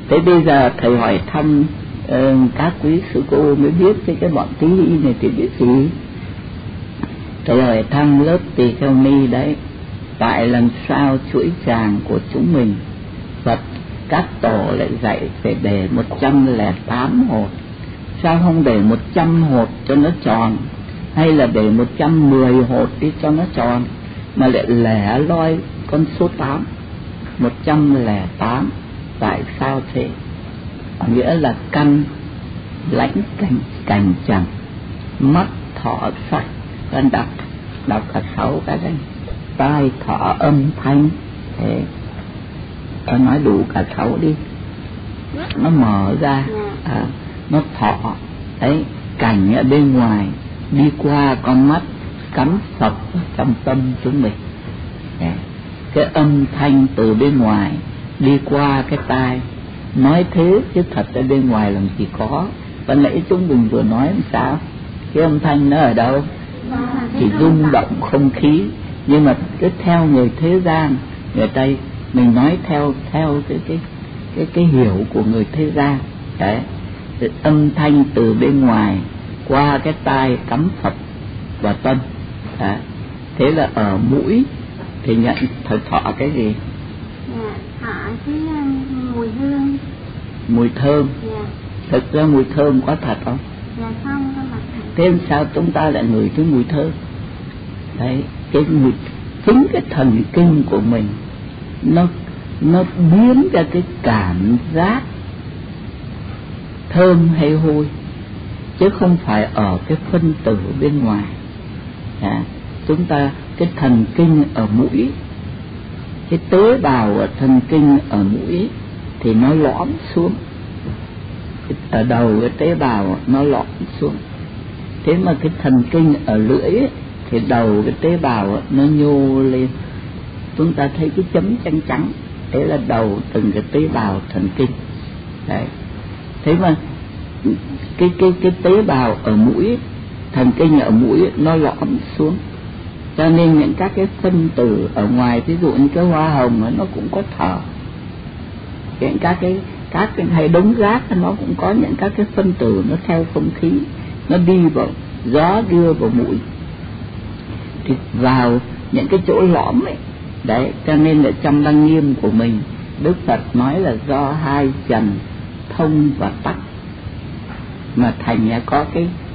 Thế bây giờ thầy hỏi thăm các quý sư cô mới biết cái bọn tí này thì biết gì. Thầy hỏi thăm lớp Tỳ Kheo Ni đấy, tại làm sao chuỗi tràng của chúng mình Phật các tổ lại dạy phải để 108 hột, sao không để 100 hột cho nó tròn, hay là để 110 hột đi cho nó tròn, mà lại lẻ loi con số 8, 108? Tại sao thế? Nghĩa là căn lãnh cảnh chẳng, mắt thọ sắc, con đọc cả 6 cái đấy, tai thọ âm thanh, thế nói đủ cả 6 đi, nó mở ra, nó thọ đấy, cảnh ở bên ngoài đi qua con mắt cắm phập trong tâm chúng mình, cái âm thanh từ bên ngoài đi qua cái tai. Nói thế chứ thật ở bên ngoài làm gì có. Ban nãy chúng mình vừa nói làm sao, cái âm thanh nó ở đâu? Chỉ rung động không khí. Nhưng mà cứ theo người thế gian, người ta mình nói theo cái hiểu của người thế gian đấy, âm thanh từ bên ngoài qua cái tai cắm phập và tâm đấy. Thế là ở mũi thì nhận thọ cái gì? Thọ cái mùi hương. Mùi thơm. Thực ra mùi thơm có thật không? Không. Thế sao chúng ta lại ngửi cái mùi thơm? Đấy, cái mùi, chính cái thần kinh của mình nó biến ra cái cảm giác thơm hay hôi, chứ không phải ở cái phân tử bên ngoài. Chúng ta cái thần kinh ở mũi, cái tế bào ở thần kinh ở mũi thì nó lõm xuống, ở đầu cái tế bào nó lõm xuống. Thế mà cái thần kinh ở lưỡi ấy, thì đầu cái tế bào nó nhô lên. Chúng ta thấy cái chấm trắng trắng, thế là đầu từng cái tế bào thần kinh đấy. Thế mà cái tế bào ở mũi, thần kinh ở mũi nó lõm xuống, cho nên những các cái phân tử ở ngoài, ví dụ như cái hoa hồng nó cũng có thở, các cái hay đống rác nó cũng có những các cái phân tử nó theo không khí, nó đi vào gió đưa vào mũi thì vào những cái chỗ lõm ấy đấy. Cho nên là trong Lăng Nghiêm của mình, Đức Phật nói là do 2 trần thông và tắc mà thành ra có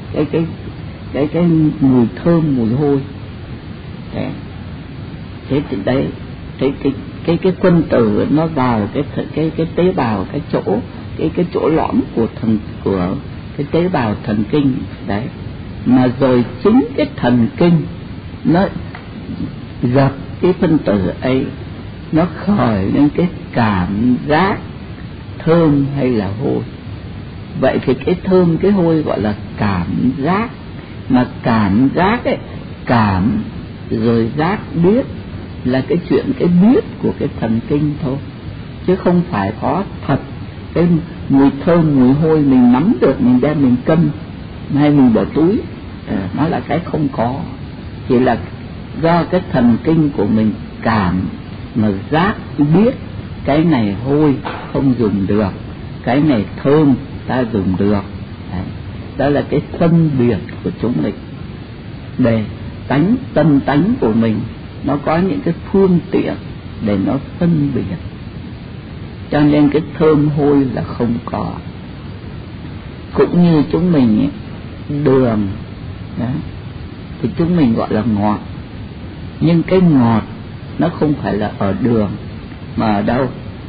cái mùi thơm, mùi hôi đấy. Thế thì đấy, cái phân tử nó vào cái tế bào, cái chỗ lõm của cái tế bào thần kinh đấy, mà rồi chính cái thần kinh nó gặp cái phân tử ấy, nó khởi lên cái cảm giác thơm hay là hôi. Vậy thì cái thơm cái hôi gọi là cảm giác, mà cảm giác ấy, cảm rồi giác biết là cái chuyện cái biết của cái thần kinh thôi, chứ không phải có thật. Cái mùi thơm mùi hôi mình nắm được, mình đem mình cân hay mình bỏ túi, nó là cái không có, chỉ là do cái thần kinh của mình cảm mà giác biết cái này hôi không dùng được, cái này thơm ta dùng được. Đấy. Đó là cái phân biệt của chúng mình, để tâm tánh của mình nó có những cái phương tiện để nó phân biệt, cho nên cái thơm hôi là không có. Cũng như chúng mình ấy, đường đó, thì chúng mình gọi là ngọt, nhưng cái ngọt nó không phải là ở đường mà ở đâu?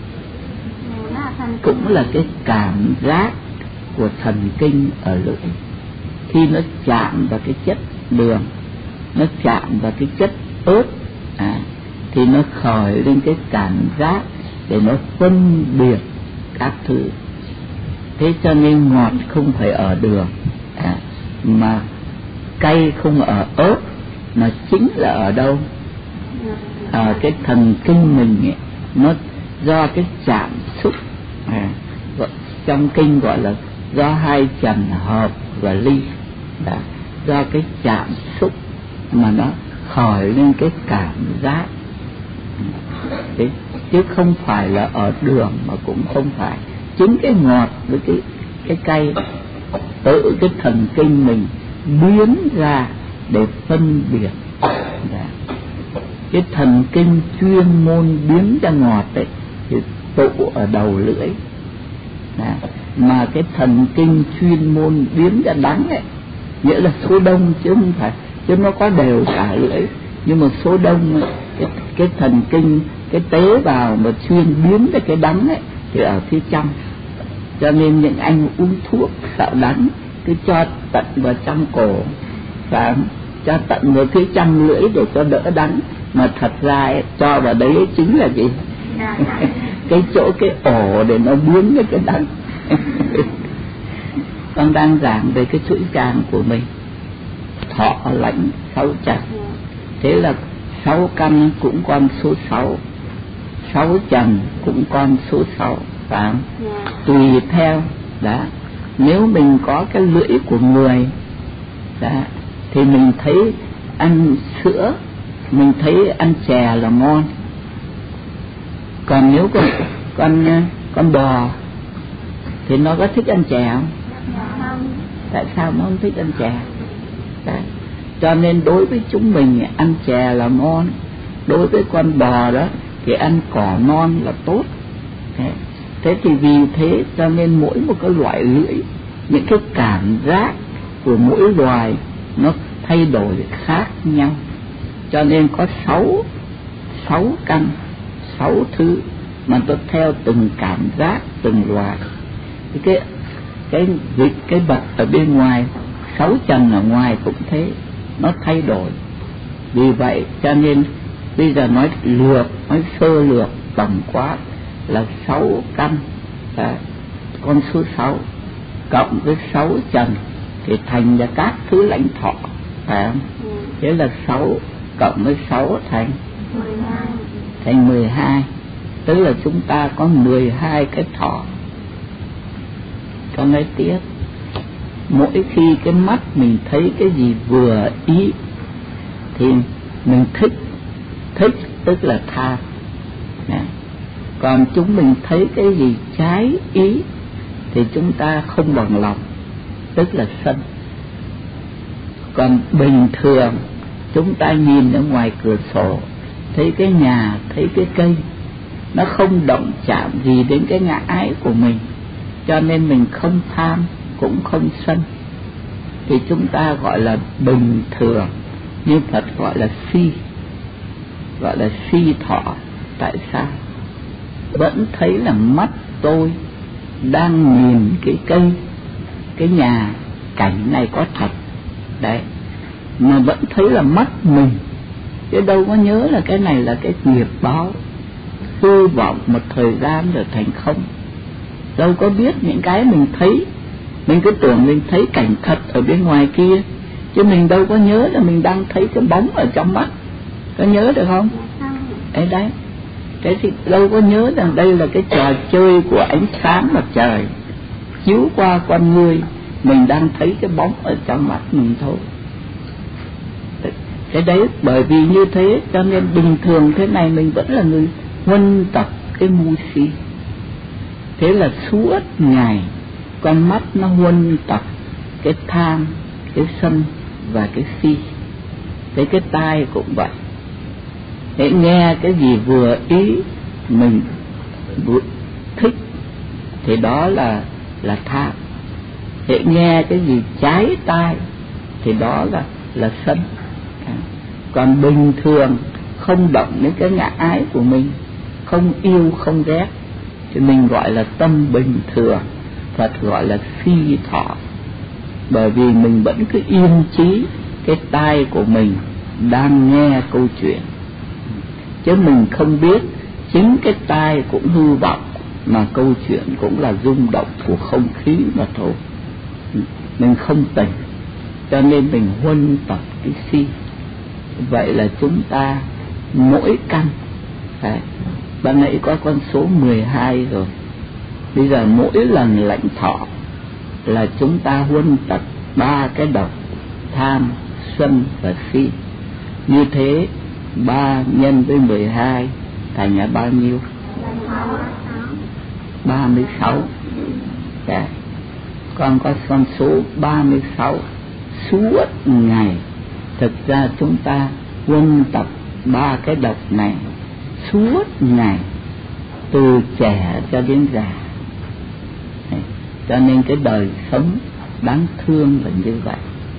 Cũng là cái cảm giác của thần kinh ở lưỡi. Khi nó chạm vào cái chất đường, nó chạm vào cái chất ớt, thì nó khởi lên cái cảm giác để nó phân biệt các thứ. Thế cho nên ngọt không phải ở đường, mà cay không ở ớt, mà chính là ở đâu? Ở cái thần kinh mình ấy, nó do cái chạm xúc, trong kinh gọi là do 2 trần hợp và ly, do cái chạm xúc mà nó khởi lên cái cảm giác. Thế, chứ không phải là ở đường, mà cũng không phải chính cái ngọt với cái cay tự cái thần kinh mình biến ra để phân biệt. Cái thần kinh chuyên môn biến ra ngọt ấy thì tụ ở đầu lưỡi, mà cái thần kinh chuyên môn biến ra đắng ấy nghĩa là số đông, chứ không phải, chứ nó có đều cả lưỡi, nhưng mà số đông ấy, cái thần kinh, cái tế bào mà chuyên biến ra cái đắng ấy thì ở phía trong. Cho nên những anh uống thuốc sợ đắng cứ cho tận vào trong cổ, và cho tận vào phía trong lưỡi để cho đỡ đắng, mà thật ra ấy, cho vào đấy chính là gì? Cái chỗ, cái ổ để nó biến cái đắng. Con đang giảng về cái chuỗi càng của mình, thọ lãnh 6 trần. Thế là 6 căn cũng con số 6, 6 trần cũng con số 6, phải không? Tùy theo đó. Nếu mình có cái lưỡi của người đó, thì mình thấy ăn sữa, mình thấy ăn chè là ngon. Còn nếu con bò thì nó có thích ăn chè không? Tại sao nó không thích ăn chè? Đấy. Cho nên đối với chúng mình ăn chè là ngon, đối với con bò đó thì ăn cỏ non là tốt. Thế thì vì thế cho nên mỗi một cái loại lưỡi, những cái cảm giác của mỗi loài nó thay đổi khác nhau. Cho nên có 6 căn, 6 thứ mà tôi theo từng cảm giác từng loài. Cái bậc ở bên ngoài, 6 trần ở ngoài cũng thế, nó thay đổi. Vì vậy cho nên bây giờ nói sơ lược tổng quát là 6 căn, con số 6 cộng với 6 trần thì thành ra các thứ lãnh thọ, phải không? Thế là 6 cộng với 6 thành 12. Tức là chúng ta có 12 cái thọ. Con nói tiếp, mỗi khi cái mắt mình thấy cái gì vừa ý thì mình thích tức là tham. Còn chúng mình thấy cái gì trái ý thì chúng ta không bằng lòng, tức là sân. Còn bình thường chúng ta nhìn ở ngoài cửa sổ, thấy cái nhà, thấy cái cây, nó không động chạm gì đến cái ngã ái của mình, cho nên mình không tham cũng không sân, thì chúng ta gọi là bình thường. Như Phật gọi là si thọ. Tại sao? Vẫn thấy là mắt tôi đang nhìn cái cây, cái nhà, cảnh này có thật đấy, mà vẫn thấy là mắt mình, chứ đâu có nhớ là cái này là cái nghiệp báo hư vọng một thời gian rồi thành không. Đâu có biết những cái mình thấy, mình cứ tưởng mình thấy cảnh thật ở bên ngoài kia, chứ mình đâu có nhớ là mình đang thấy cái bóng ở trong mắt. Có nhớ được không? Đấy. Thế thì đâu có nhớ rằng đây là cái trò chơi của ánh sáng mặt trời chiếu qua con người, mình đang thấy cái bóng ở trong mắt mình thôi. Thế đấy, bởi vì như thế cho nên bình thường thế này mình vẫn là người huân tập cái ngu si. Thế là suốt ngày con mắt nó huân tập cái tham, cái sân và cái si. Thế cái tai cũng vậy. Thế nghe cái gì vừa ý mình thích thì đó là tham. Thế nghe cái gì trái tai thì đó là sân. Còn bình thường không động đến cái ngã ái của mình, không yêu không ghét thì mình gọi là tâm bình thường. Phật gọi là phi thọ. Bởi vì mình vẫn cứ yên trí cái tai của mình đang nghe câu chuyện, chứ mình không biết chính cái tai cũng hư vọng, mà câu chuyện cũng là rung động của không khí mà thôi. Mình không tỉnh, cho nên mình huân tập cái si. Vậy là chúng ta mỗi căn, ban nãy có con số 12 rồi, bây giờ mỗi lần lãnh thọ là chúng ta huân tập 3 cái độc: tham, sân và si. Như thế 3 nhân với 12 thành là bao nhiêu? 36. Còn có con số 36 suốt ngày. Thực ra chúng ta quân tập 3 cái độc này suốt ngày, từ trẻ cho đến già. Cho nên cái đời sống đáng thương là như vậy.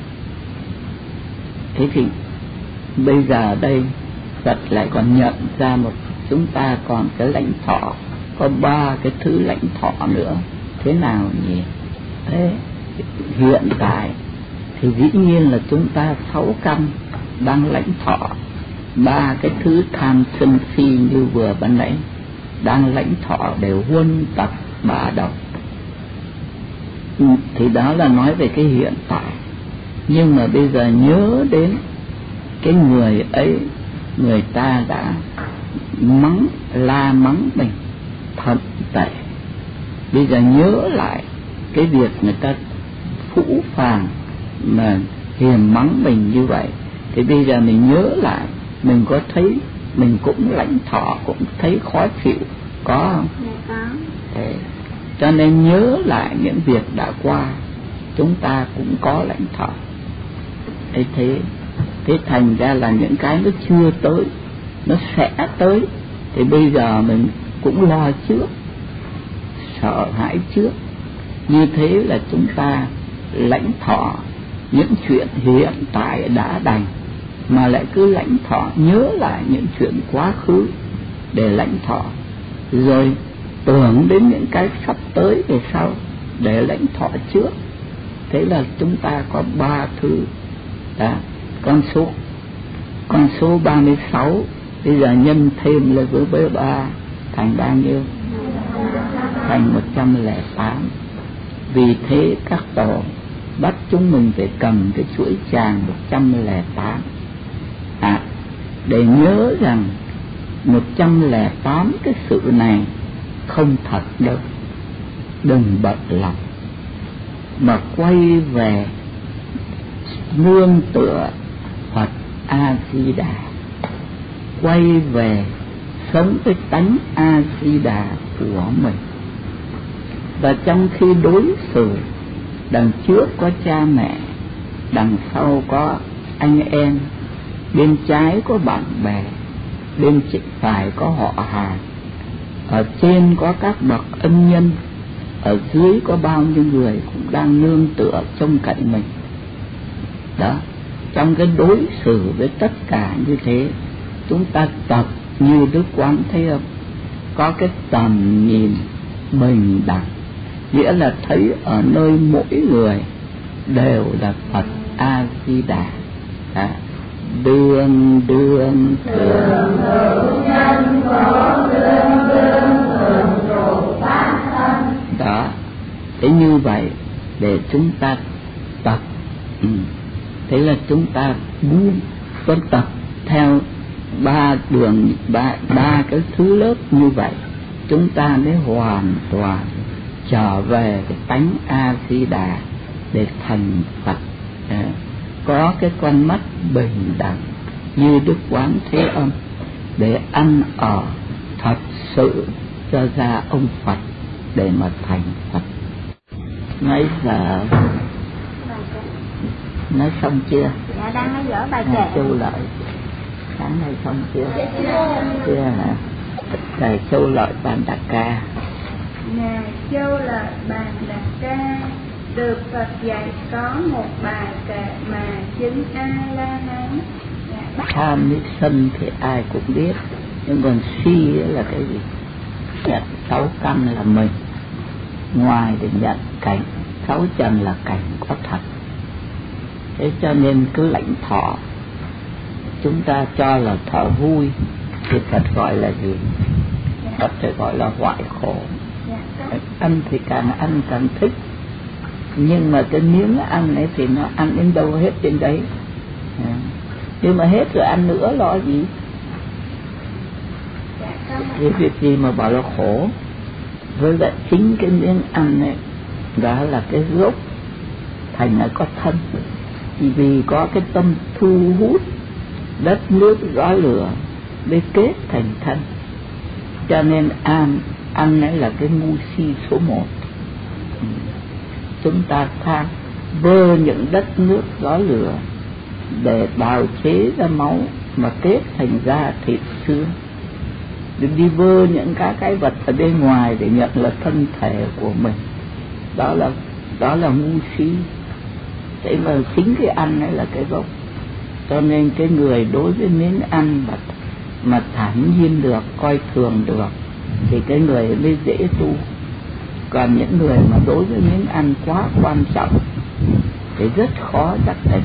Thế thì bây giờ đây Phật lại còn nhận ra chúng ta còn cái lãnh thọ, có 3 cái thứ lãnh thọ nữa. Thế nào nhỉ? Thế hiện tại thì dĩ nhiên là chúng ta 6 căn đang lãnh thọ 3 cái thứ tham sân si như vừa ban nãy, đang lãnh thọ đều huân tập 3 độc. Thì đó là nói về cái hiện tại. Nhưng mà bây giờ nhớ đến cái người ấy, người ta đã la mắng mình thật tệ. Bây giờ nhớ lại cái việc người ta phũ phàng mà hiềm mắng mình như vậy, thì bây giờ mình nhớ lại, mình có thấy mình cũng lãnh thọ, cũng thấy khó chịu, có không? Thế, cho nên nhớ lại những việc đã qua, chúng ta cũng có lãnh thọ. Thế thành ra là những cái nó chưa tới, nó sẽ tới, thì bây giờ mình cũng lo trước, sợ hãi trước. Như thế là chúng ta lãnh thọ những chuyện hiện tại đã đành, mà lại cứ lãnh thọ nhớ lại những chuyện quá khứ để lãnh thọ, rồi tưởng đến những cái sắp tới về sau để lãnh thọ trước. Thế là chúng ta có 3 thứ. Đó, con số 36 bây giờ nhân thêm lên với 3 thành bao nhiêu? Thành 108. Vì thế các tổ bắt chúng mình phải cầm cái chuỗi tràng 108 để nhớ rằng 108 cái sự này không thật đâu. Đừng bận lòng mà quay về nương tựa Phật A Di Đà, quay về sống với tánh A Di Đà của mình. Và trong khi đối xử, đằng trước có cha mẹ, đằng sau có anh em, bên trái có bạn bè, bên phải có họ hàng, ở trên có các bậc ân nhân, ở dưới có bao nhiêu người cũng đang nương tựa trông cậy mình. Đó, trong cái đối xử với tất cả như thế, chúng ta tập như Đức Quán thấy không? Có cái tầm nhìn bình đẳng, nghĩa là thấy ở nơi mỗi người đều là Phật A Di Đà. Đương thường đó. Thế như vậy để chúng ta tập. Thế là chúng ta buông con tập theo 3 cái thứ lớp như vậy, chúng ta mới hoàn toàn trở về cái tánh A Di Đà để thành Phật. Có cái con mắt bình đẳng như Đức Quán Thế Âm để ăn ở thật sự cho ra ông Phật để mà thành Phật. Nãy giờ nói xong chưa? Dạ, đang nói dở bài kệ. Châu Lợi sáng nay xong chưa? Chưa hả? Thầy Châu Lợi Bàn Đà Ca. Ngài Châu Lợi Bàn Đà Ca được Phật dạy có một bài kệ mà chính A-la-hán. Tham với sân thì ai cũng biết, nhưng còn si là cái gì? Nhận 6 căn là mình, ngoài để nhận cảnh 6 trần là cảnh có thật. Thế cho nên cứ lãnh thọ, chúng ta cho là thọ vui thì Phật gọi là gì? Phật phải gọi là hoại khổ. Ăn thì càng ăn càng thích, nhưng mà cái miếng ăn ấy thì nó ăn đến đâu hết đến đấy. Nhưng mà hết rồi ăn nữa lo gì? Cái việc gì mà bảo là khổ? Với lại chính cái miếng ăn này đó là cái gốc thành là có thân. Vì có cái tâm thu hút đất nước gió lửa để kết thành thân, cho nên ăn ấy là cái ngu si số 1. Chúng ta tham vơ những đất nước gió lửa để bào chế ra máu mà kết thành da thịt xương. Đừng đi vơ những cái vật ở bên ngoài để nhận là thân thể của mình. Đó là ngu si. Thế mà chính cái ăn ấy là cái gốc. Cho nên cái người đối với miếng ăn mà thản nhiên được, coi thường được, thì cái người mới dễ tu. Còn những người mà đối với miếng ăn quá quan trọng thì rất khó chắc đấy.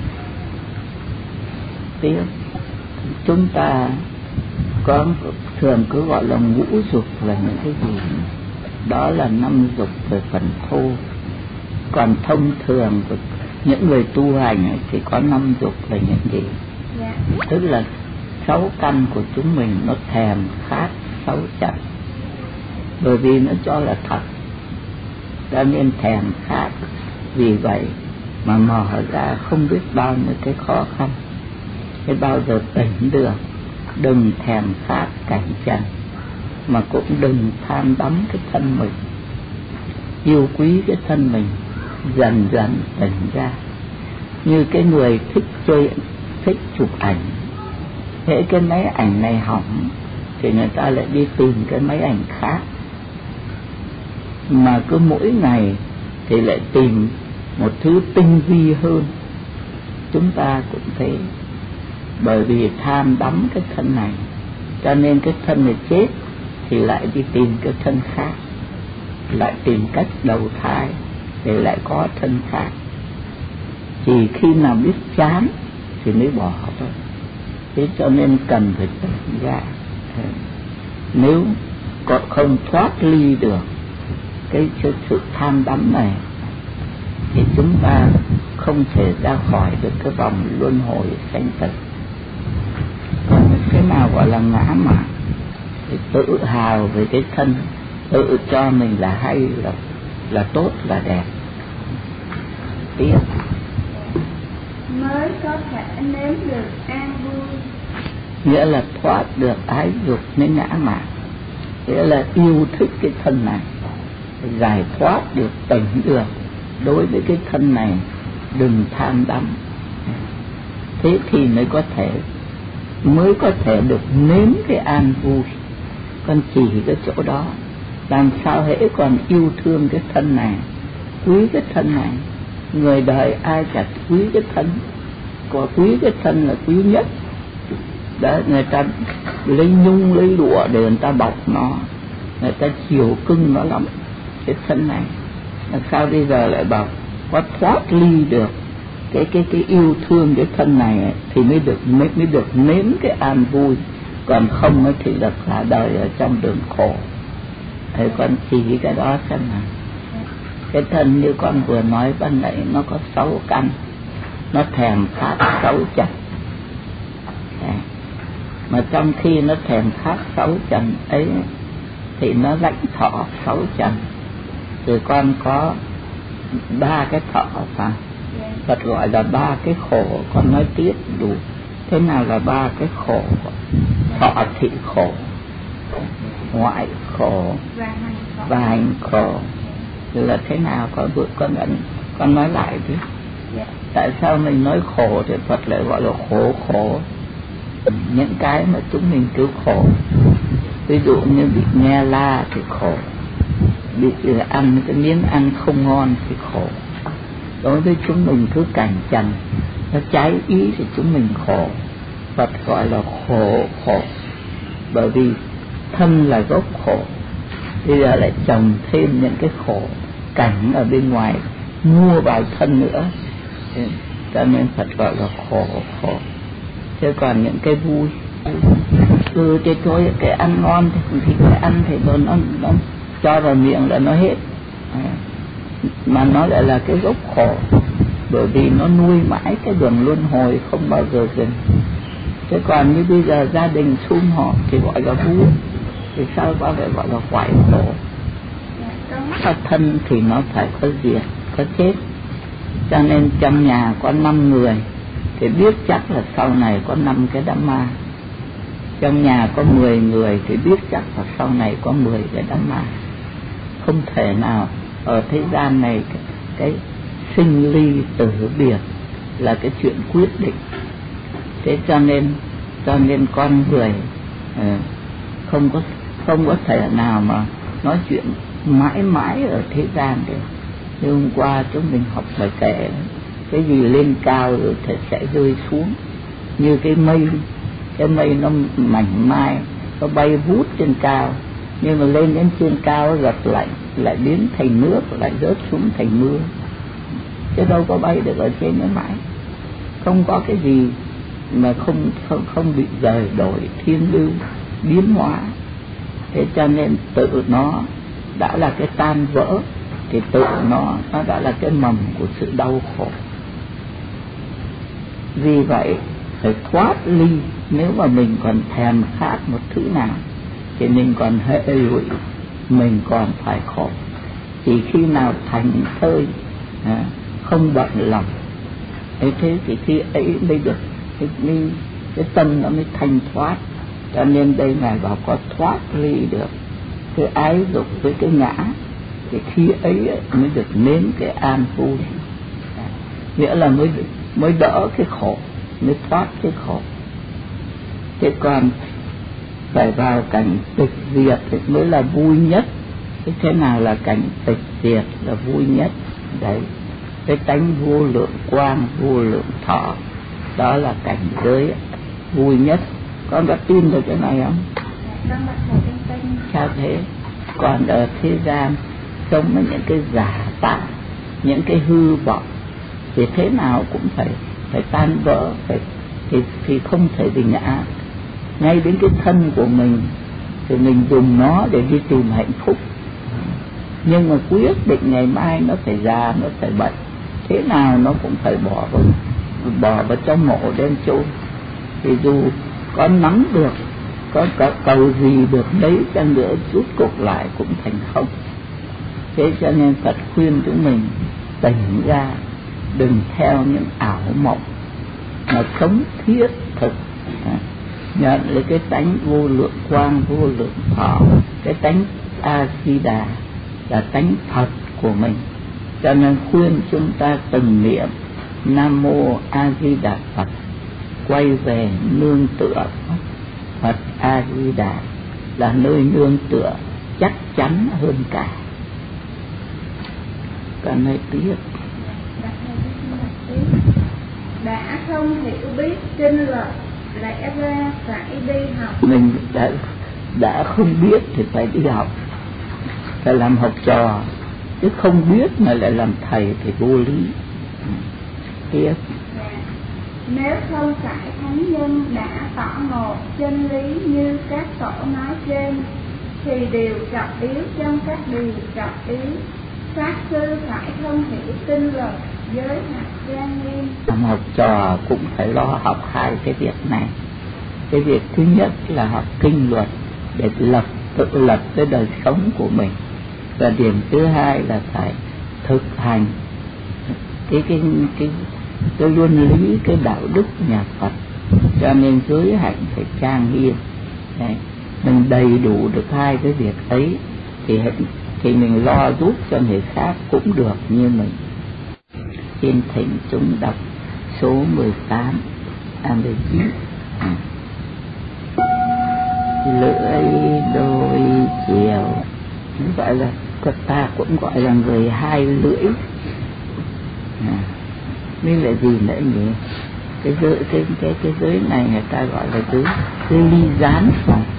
Tiếp, chúng ta có thường cứ gọi là ngũ dục là những cái gì? Đó là 5 dục về phần thô. Còn thông thường của những người tu hành ấy, thì có 5 dục là những gì? Tức là 6 căn của chúng mình nó thèm khát 6 trận. Bởi vì nó cho là thật, cho nên thèm khát. Vì vậy mà mở ra không biết bao nhiêu cái khó khăn. Thế bao giờ tỉnh được, đừng thèm khát cảnh trần, mà cũng đừng tham đắm cái thân mình, yêu quý cái thân mình, dần dần tỉnh ra. Như cái người thích chơi, thích chụp ảnh, thế cái máy ảnh này hỏng thì người ta lại đi tìm cái máy ảnh khác, mà cứ mỗi ngày thì lại tìm một thứ tinh vi hơn. Chúng ta cũng thế, bởi vì tham đắm cái thân này, cho nên cái thân này chết thì lại đi tìm cái thân khác, lại tìm cách đầu thai để lại có thân khác. Chỉ khi nào biết chán thì mới bỏ thôi. Thế cho nên cần phải tỉnh ra. Nếu còn không thoát ly được cái sự tham đắm này thì chúng ta không thể ra khỏi được cái vòng luân hồi sanh tử. Còn cái nào gọi là ngã mạn thì tự hào về cái thân, tự cho mình là hay, là tốt, là đẹp. Tiếp, mới có thể nếm được an vui. nghĩa là thoát được ái dục với ngã mạn, nghĩa là yêu thích cái thân này, giải thoát được, tỉnh được đối với cái thân này, đừng tham đắm. Thế thì mới có thể được nếm cái an vui. Con chỉ cái chỗ đó, làm sao hễ còn yêu thương cái thân này, quý cái thân này. Người đời ai chả quý cái thân, có quý cái thân là quý nhất. Đấy, người ta lấy nhung lấy lụa để người ta bọc nó, người ta chiều cưng nó lắm. Cái thân này làm sao bây giờ lại bảo có thoát ly được cái yêu thương cái thân này thì mới được nếm cái an vui. Còn không thì là cả đời ở trong đường khổ. Thế con chỉ cái đó xem nào. Cái thân như con vừa nói ban nãy nó có 6 căn, nó thèm khát 6 trần. Mà trong khi nó thèm khát 6 trần ấy thì nó lãnh thọ 6 trần. Rồi con có 3 cái thọ phải. Phật gọi là 3 cái khổ. Con nói tiếp đủ. Thế nào là 3 cái khổ? Thọ thị khổ, ngoại khổ và hành khổ. Là thế nào? Con nói lại đi. Tại sao mình nói khổ thì Phật lại gọi là khổ? Những cái mà chúng mình cứu khổ, ví dụ như bị nghe la thì khổ, bị ăn cái miếng ăn không ngon thì khổ. Đối với chúng mình cứ cảnh trần, nó trái ý thì chúng mình khổ. Phật gọi là khổ. Bởi vì thân là gốc khổ, bây giờ lại trồng thêm những cái khổ cảnh ở bên ngoài mua vào thân nữa, cho nên Phật gọi là khổ. Chứ còn những cái vui thì thôi, cái ăn ngon thì cái ăn thì nó cho vào miệng là nó hết, mà nó lại là cái gốc khổ. Bởi vì nó nuôi mãi cái đường luân hồi không bao giờ dừng. Chứ còn như bây giờ gia đình sum họp thì gọi là vui, thì sao bao giờ gọi là hoại khổ? Thân thì nó phải có diệt, có chết. Cho nên trong nhà có 5 người thì biết chắc là sau này có 5 cái đám ma. Trong nhà có 10 người thì biết chắc là sau này có 10 cái đám ma. Không thể nào ở thế gian này cái sinh ly tử biệt là cái chuyện quyết định. Thế cho nên con người không có thể nào mà nói chuyện mãi mãi ở thế gian được. Như hôm qua chúng mình học bài kệ, cái gì lên cao rồi sẽ rơi xuống, như cái mây nó mảnh mai, nó bay vút trên cao, nhưng mà lên đến trên cao nó gật lại biến thành nước, lại rớt xuống thành mưa, chứ đâu có bay được ở trên nữa mãi. Không có cái gì mà không bị rời đổi, thiên lưu biến hóa. Thế cho nên tự nó đã là cái tan vỡ, thì tự nó đã là cái mầm của sự đau khổ. Vì vậy phải thoát ly. Nếu mà mình còn thèm khát một thứ nào thì mình còn hệ lụy, mình còn phải khổ. Chỉ khi nào thành thơi, không bận lòng, thế thì khi ấy mới được cái tâm nó mới thanh thoát. Cho nên đây Ngài bảo có thoát ly được cái ái dục với cái ngã, thì khi ấy mới được nếm cái an vui. Nghĩa là mới đỡ cái khổ, mới thoát cái khổ. Thế còn phải vào cảnh tịch diệt thì mới là vui nhất. Thế nào là cảnh tịch diệt là vui nhất? Đấy, cái tánh vô lượng quang, vô lượng thọ, đó là cảnh giới vui nhất. Con đã tin được cái này không? Sao thế? Còn ở thế gian sống với những cái giả tạo, những cái hư vọng, thì thế nào cũng phải tan vỡ, thì không thể bị ngã. Ngay đến cái thân của mình thì mình dùng nó để đi tìm hạnh phúc, nhưng mà quyết định ngày mai nó phải già, nó phải bệnh, thế nào nó cũng phải bỏ vào trong mộ đem chôn. Thì dù có nắm được, có cầu gì được đấy chăng nữa, rút cuộc lại cũng thành không. Thế cho nên Phật khuyên chúng mình tỉnh ra, đừng theo những ảo mộng, mà sống thiết thực, nhận lấy cái tánh vô lượng quang, vô lượng thọ, cái tánh A-di-đà là tánh thật của mình. Cho nên khuyên chúng ta từng niệm Nam Mô A Di Đà Phật, quay về nương tựa Phật A Di Đà là nơi nương tựa chắc chắn hơn cả. Còn nơi tiếp đã không hiểu biết kinh luật, lẽ ra phải đi học. Mình đã không biết thì phải đi học, phải làm học trò, chứ không biết mà lại làm thầy thì vô lý. Tiếp. Nếu không phải thánh nhân đã tỏ ngộ chân lý như các tổ nói trên, thì điều trọng yếu trong các điều trọng yếu, pháp sư phải không hiểu kinh luật, giới hạt trang nghiêm. Làm học trò cũng phải lo học hai cái việc này. Cái việc thứ nhất là học kinh luật để tự lập cái đời sống của mình, và điểm thứ hai là phải thực hành cái luân lý, cái đạo đức nhà Phật. Cho nên giới hạnh phải trang nghiêm. Đấy, mình đầy đủ được hai cái việc ấy thì mình lo giúp cho người khác cũng được như mình. Xin thỉnh chúng đọc số 18 19. Lưỡi đôi chiều, gọi là ta cũng gọi là người hai lưỡi. Nên là gì nữa nhỉ? Cái giới này người ta gọi là giới ly gián,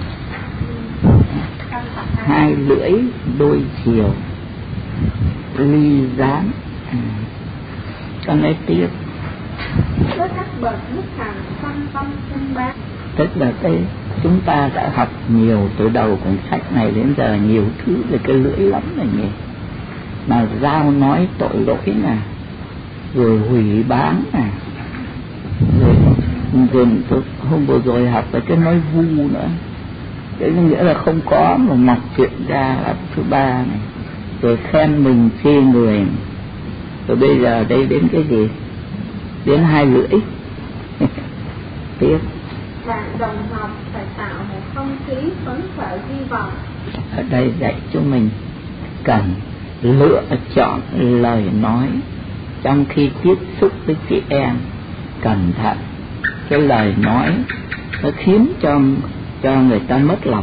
hai lưỡi đôi chiều, ly gián. Cho nên tiếp có các bậc đức hạnh phân tâm sinh bát. Tức là chúng ta đã học nhiều từ đầu cuốn sách này đến giờ, nhiều thứ về cái lưỡi lắm rồi nhỉ. Mà giao nói tội lỗi nè, rồi hủy bán nè, rồi hôm vừa rồi học về cái nói vu nữa. Cái nghĩa là không có mà mọc chuyện ra là thứ ba này. Rồi khen mình chê người. Rồi bây giờ đây đến cái gì? Đến hai lưỡi. Tiếp. Và đồng học phải tạo một không khí phấn khởi hy vọng. Ở đây dạy cho mình cần lựa chọn lời nói trong khi tiếp xúc với chị em, cẩn thận. Cái lời nói nó khiến cho người ta mất lòng.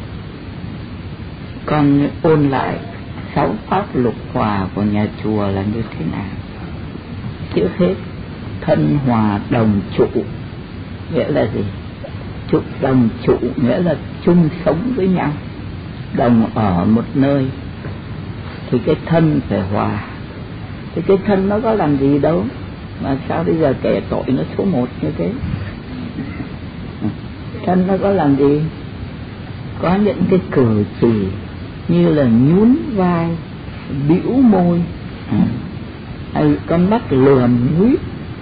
Con ôn lại 6 pháp lục hòa của nhà chùa là như thế nào. Trước hết, thân hòa đồng trụ nghĩa là gì? Đồng trụ nghĩa là chung sống với nhau, đồng ở một nơi, thì cái thân phải hòa. Thì cái thân nó có làm gì đâu mà sao bây giờ kẻ tội nó số 1 như thế? Thân nó có làm gì? Có những cái cử chỉ như là nhún vai, bĩu môi, hay con mắt lườm nguyết,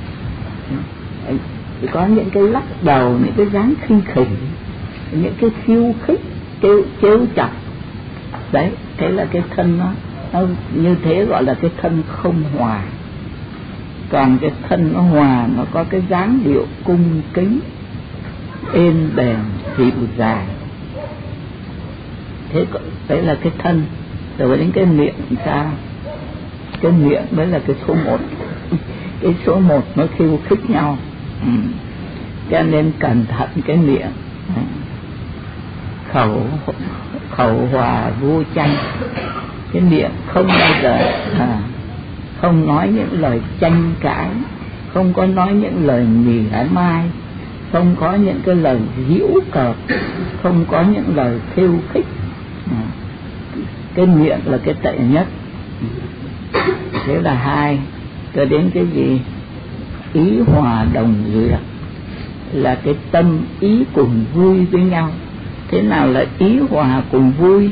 có những cái lắc đầu, những cái dáng khinh khỉnh, những cái khiêu khích, trêu chọc. Đấy, thế là cái thân nó như thế, gọi là cái thân không hòa. Còn cái thân nó hòa, nó có cái dáng điệu cung kính, êm đềm, dịu dàng. Thế đấy là cái thân. Rồi đến cái miệng sao? Cái miệng mới là cái số 1. Cái số 1 nó khiêu khích nhau. Cho nên cẩn thận cái miệng. Khẩu hòa vô tranh. Cái miệng không bao giờ không nói những lời tranh cãi, không có nói những lời mỉa mai, không có những cái lời giễu cợt, không có những lời khiêu khích. Cái miệng là cái tệ nhất. Thế là 2. Cho đến cái gì? Ý hòa đồng duyệt, là cái tâm ý cùng vui với nhau. Thế nào là ý hòa cùng vui?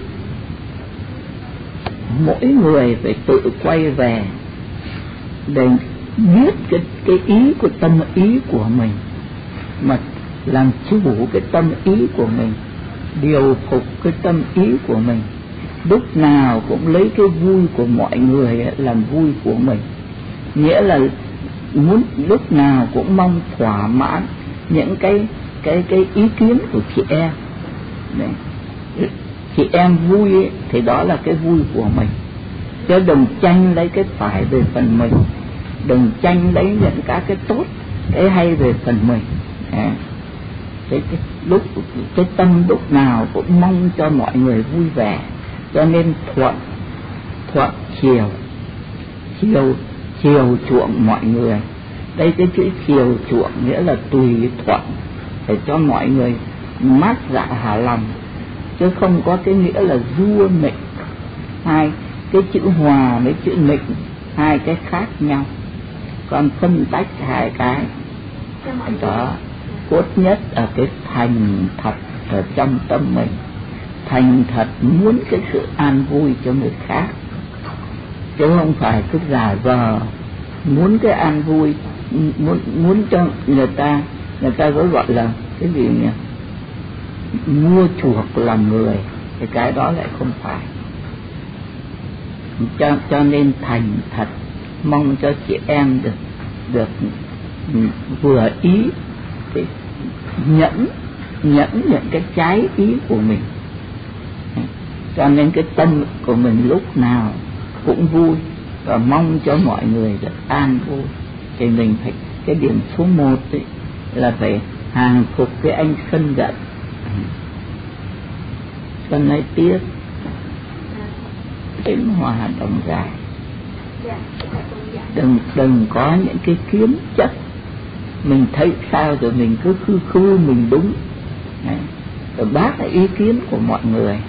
Mỗi người phải tự quay về để biết cái ý của tâm ý của mình, mà làm chủ cái tâm ý của mình, điều phục cái tâm ý của mình. Lúc nào cũng lấy cái vui của mọi người làm vui của mình. Nghĩa là muốn lúc nào cũng mong thỏa mãn những cái ý kiến của chị em. Đấy. Chị em vui ấy, thì đó là cái vui của mình, chứ đừng tranh lấy cái phải về phần mình, đừng tranh lấy những cái tốt, cái hay về phần mình. Cái tâm lúc nào cũng mong cho mọi người vui vẻ, cho nên thuận chiều chuộng mọi người. Đây, cái chữ chiều chuộng nghĩa là tùy thuận để cho mọi người mát dạ hả lòng, chứ không có cái nghĩa là vua nịnh. Hai cái chữ hòa với chữ nịnh, hai cái khác nhau. Còn phân tách hai cái đó. Cốt nhất ở cái thành thật ở trong tâm mình, thành thật muốn cái sự an vui cho người khác, chứ không phải cứ giả vờ muốn cái an vui, muốn cho người ta có gọi là cái gì nhỉ, mua chuộc lòng người, thì cái đó lại không phải. Cho nên thành thật, mong cho chị em được vừa ý, thì nhẫn những cái trái ý của mình. Cho nên cái tâm của mình lúc nào cũng vui và mong cho mọi người được an vui. Thì mình phải, cái điểm số 1 ấy, là phải hàng phục cái anh sân giận. Xuân nói tiếp, đến hòa đồng dài. Đừng có những cái kiếm chất, mình thấy sao rồi mình cứ khư mình đúng. Rồi bác là ý kiến của mọi người.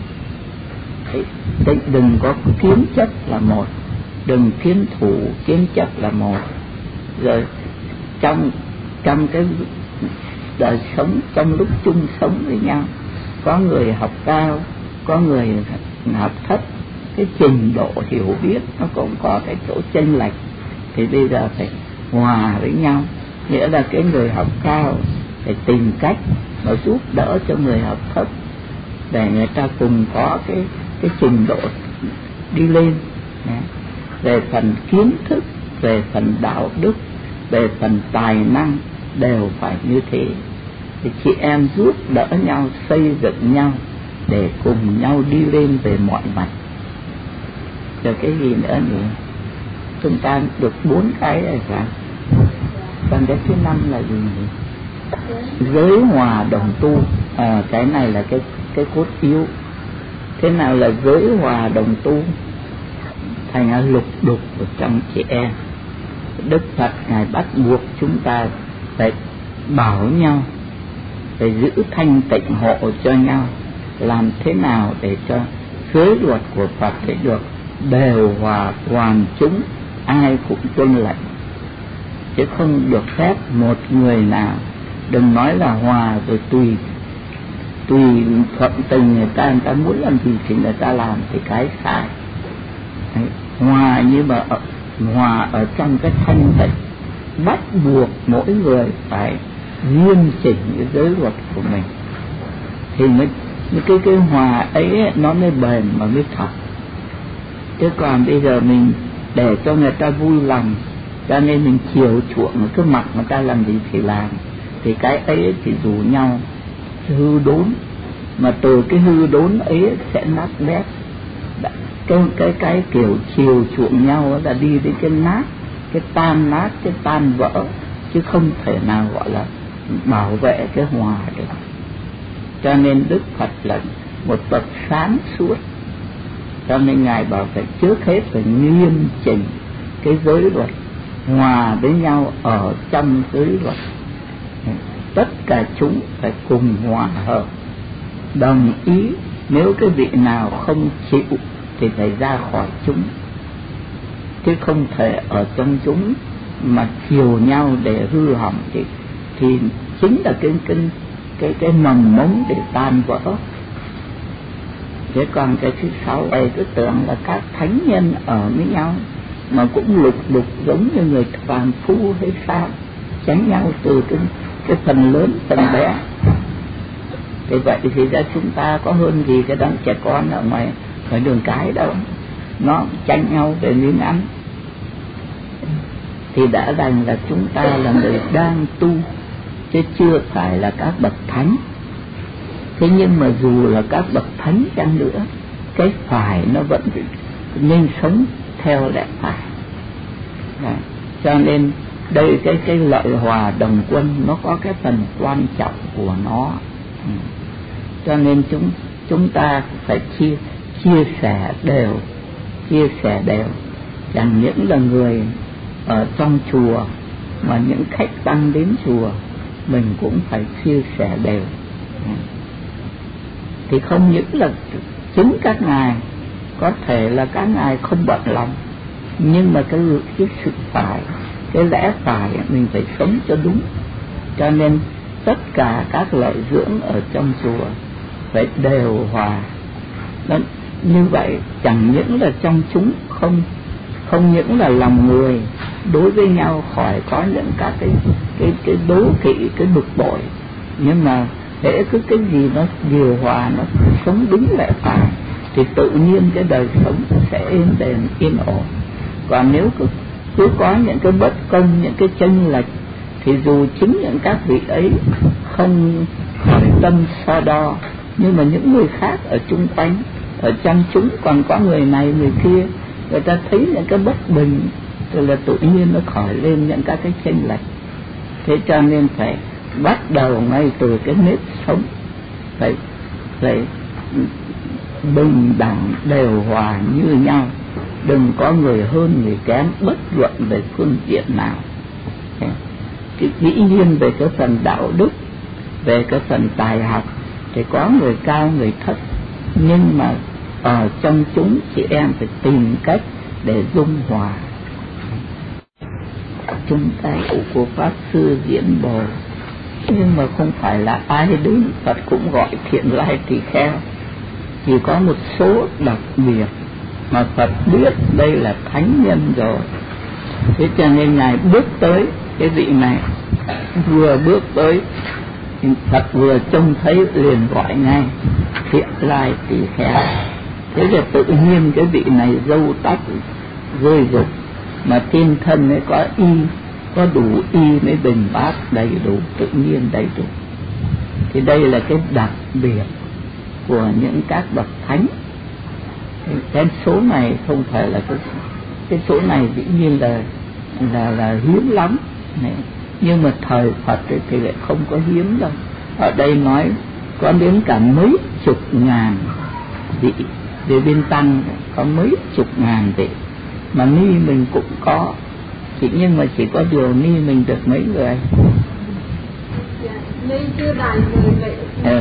Đừng có kiếm chất là một, đừng kiếm thủ kiếm chất là một. Rồi trong cái đời sống, trong lúc chung sống với nhau, có người học cao, có người học thấp, cái trình độ hiểu biết nó cũng có cái chỗ chênh lệch. Thì bây giờ phải hòa với nhau. Nghĩa là cái người học cao phải tìm cách mà giúp đỡ cho người học thấp, để người ta cùng có cái trình độ đi lên. Về phần kiến thức, về phần đạo đức, về phần tài năng đều phải như thế. Thì chị em giúp đỡ nhau, xây dựng nhau để cùng nhau đi lên về mọi mặt. Rồi cái gì nữa nhỉ? Chúng ta được 4 cái rồi sao? Còn cái thứ 5 là gì nhỉ? Giới hòa đồng tu. Cái này là cái cốt yếu. Thế nào là giới hòa đồng tu? Thành ra lục đục ở trong chị em. Đức Phật Ngài bắt buộc chúng ta phải bảo nhau, phải giữ thanh tịnh hộ cho nhau, làm thế nào để cho giới luật của Phật phải được đều hòa hoàn chúng, ai cũng tuân lệnh, chứ không được phép một người nào, đừng nói là hòa rồi tùy thuận tình người ta muốn làm gì thì người ta làm, thì cái sai. Đấy, hòa nhưng mà hòa ở trong cái thanh tịnh, bắt buộc mỗi người phải nghiêm chỉnh cái giới luật của mình, thì mới cái hòa ấy nó mới bền mà mới thật. Chứ còn bây giờ mình để cho người ta vui lòng, cho nên mình chiều chuộng cứ mặc người ta làm gì thì làm, thì cái ấy thì rủ nhau hư đốn, mà từ cái hư đốn ấy sẽ nát bét. Cái kiểu chiều chuộng nhau là đi đến cái nát, cái tan nát, cái tan vỡ, chứ không thể nào gọi là bảo vệ cái hòa được. Cho nên Đức Phật là một bậc sáng suốt, cho nên Ngài bảo phải trước hết phải nghiêm chỉnh cái giới luật, hòa với nhau ở trong giới luật. Tất cả chúng phải cùng hòa hợp, đồng ý. Nếu cái vị nào không chịu thì phải ra khỏi chúng, chứ không thể ở trong chúng mà chiều nhau để hư hỏng, thì chính là cái mầm mống để tan vỡ. Thế còn cái thứ 6 đây cứ tưởng là các thánh nhân ở với nhau mà cũng lục đục giống như người phàm phu hay sao, tránh nhau từ cái phần lớn phần bé. Thì vậy thì ra chúng ta có hơn gì cái đám trẻ con ở ngoài đường cái đâu, nó tranh nhau về miếng ăn. Thì đã đành là chúng ta là người đang tu, chứ chưa phải là các bậc thánh. Thế nhưng mà dù là các bậc thánh chăng nữa, cái phải nó vẫn nên sống theo lẽ phải. Đấy. Cho nên đây cái lợi hòa đồng quân nó có cái phần quan trọng của nó. Cho nên chúng ta phải chia sẻ đều, chẳng những là người ở trong chùa mà những khách tăng đến chùa mình cũng phải chia sẻ đều. Thì không những là chính các ngài, có thể là các ngài không bận lòng, nhưng mà cái sự phải, cái lẽ phải mình phải sống cho đúng. Cho nên tất cả các lợi dưỡng ở trong chùa phải đều hòa. Như vậy chẳng những là trong chúng không những là lòng người đối với nhau khỏi có những các cái đố kỵ, cái bực bội, nhưng mà hễ cứ cái gì nó điều hòa, nó sống đúng lẽ phải, thì tự nhiên cái đời sống sẽ êm đềm yên ổn. Còn nếu cứ có những cái bất công, những cái chênh lệch, thì dù chính những các vị ấy không khỏi tâm so đo, nhưng mà những người khác ở chung quanh, ở trong chúng còn có người này người kia, người ta thấy những cái bất bình, rồi là tự nhiên nó khỏi lên những các cái chênh lệch. Thế cho nên phải bắt đầu ngay từ cái nếp sống, phải bình đẳng đều hòa như nhau, đừng có người hơn người kém bất luận về phương diện nào. Dĩ nhiên về cái phần đạo đức, về cái phần tài học thì có người cao người thấp, nhưng mà ở trong chúng chị em phải tìm cách để dung hòa. Chúng ta của Pháp Sư Diễn Bồ, nhưng mà không phải là ai đến Phật cũng gọi thiện lai tỳ kheo, chỉ có một số đặc biệt mà Phật biết đây là thánh nhân rồi. Thế cho nên Ngài bước tới cái vị này, vừa bước tới Phật vừa trông thấy liền gọi ngay thiện lai tỳ kheo. Thế là tự nhiên cái vị này râu tóc rơi rụng, mà trên thân mới có đủ y mới bình bát đầy đủ, tự nhiên đầy đủ. Thì đây là cái đặc biệt của những các bậc thánh. Cái số này không phải là cái số này dĩ nhiên là hiếm lắm này. Nhưng mà thời Phật thì lại không có hiếm đâu. Ở đây nói có đến cả mấy chục ngàn vị, về bên Tăng có mấy chục ngàn vị, mà ni mình cũng có, nhưng mà chỉ có điều ni mình được mấy người. Ni chưa đầy 10 vị.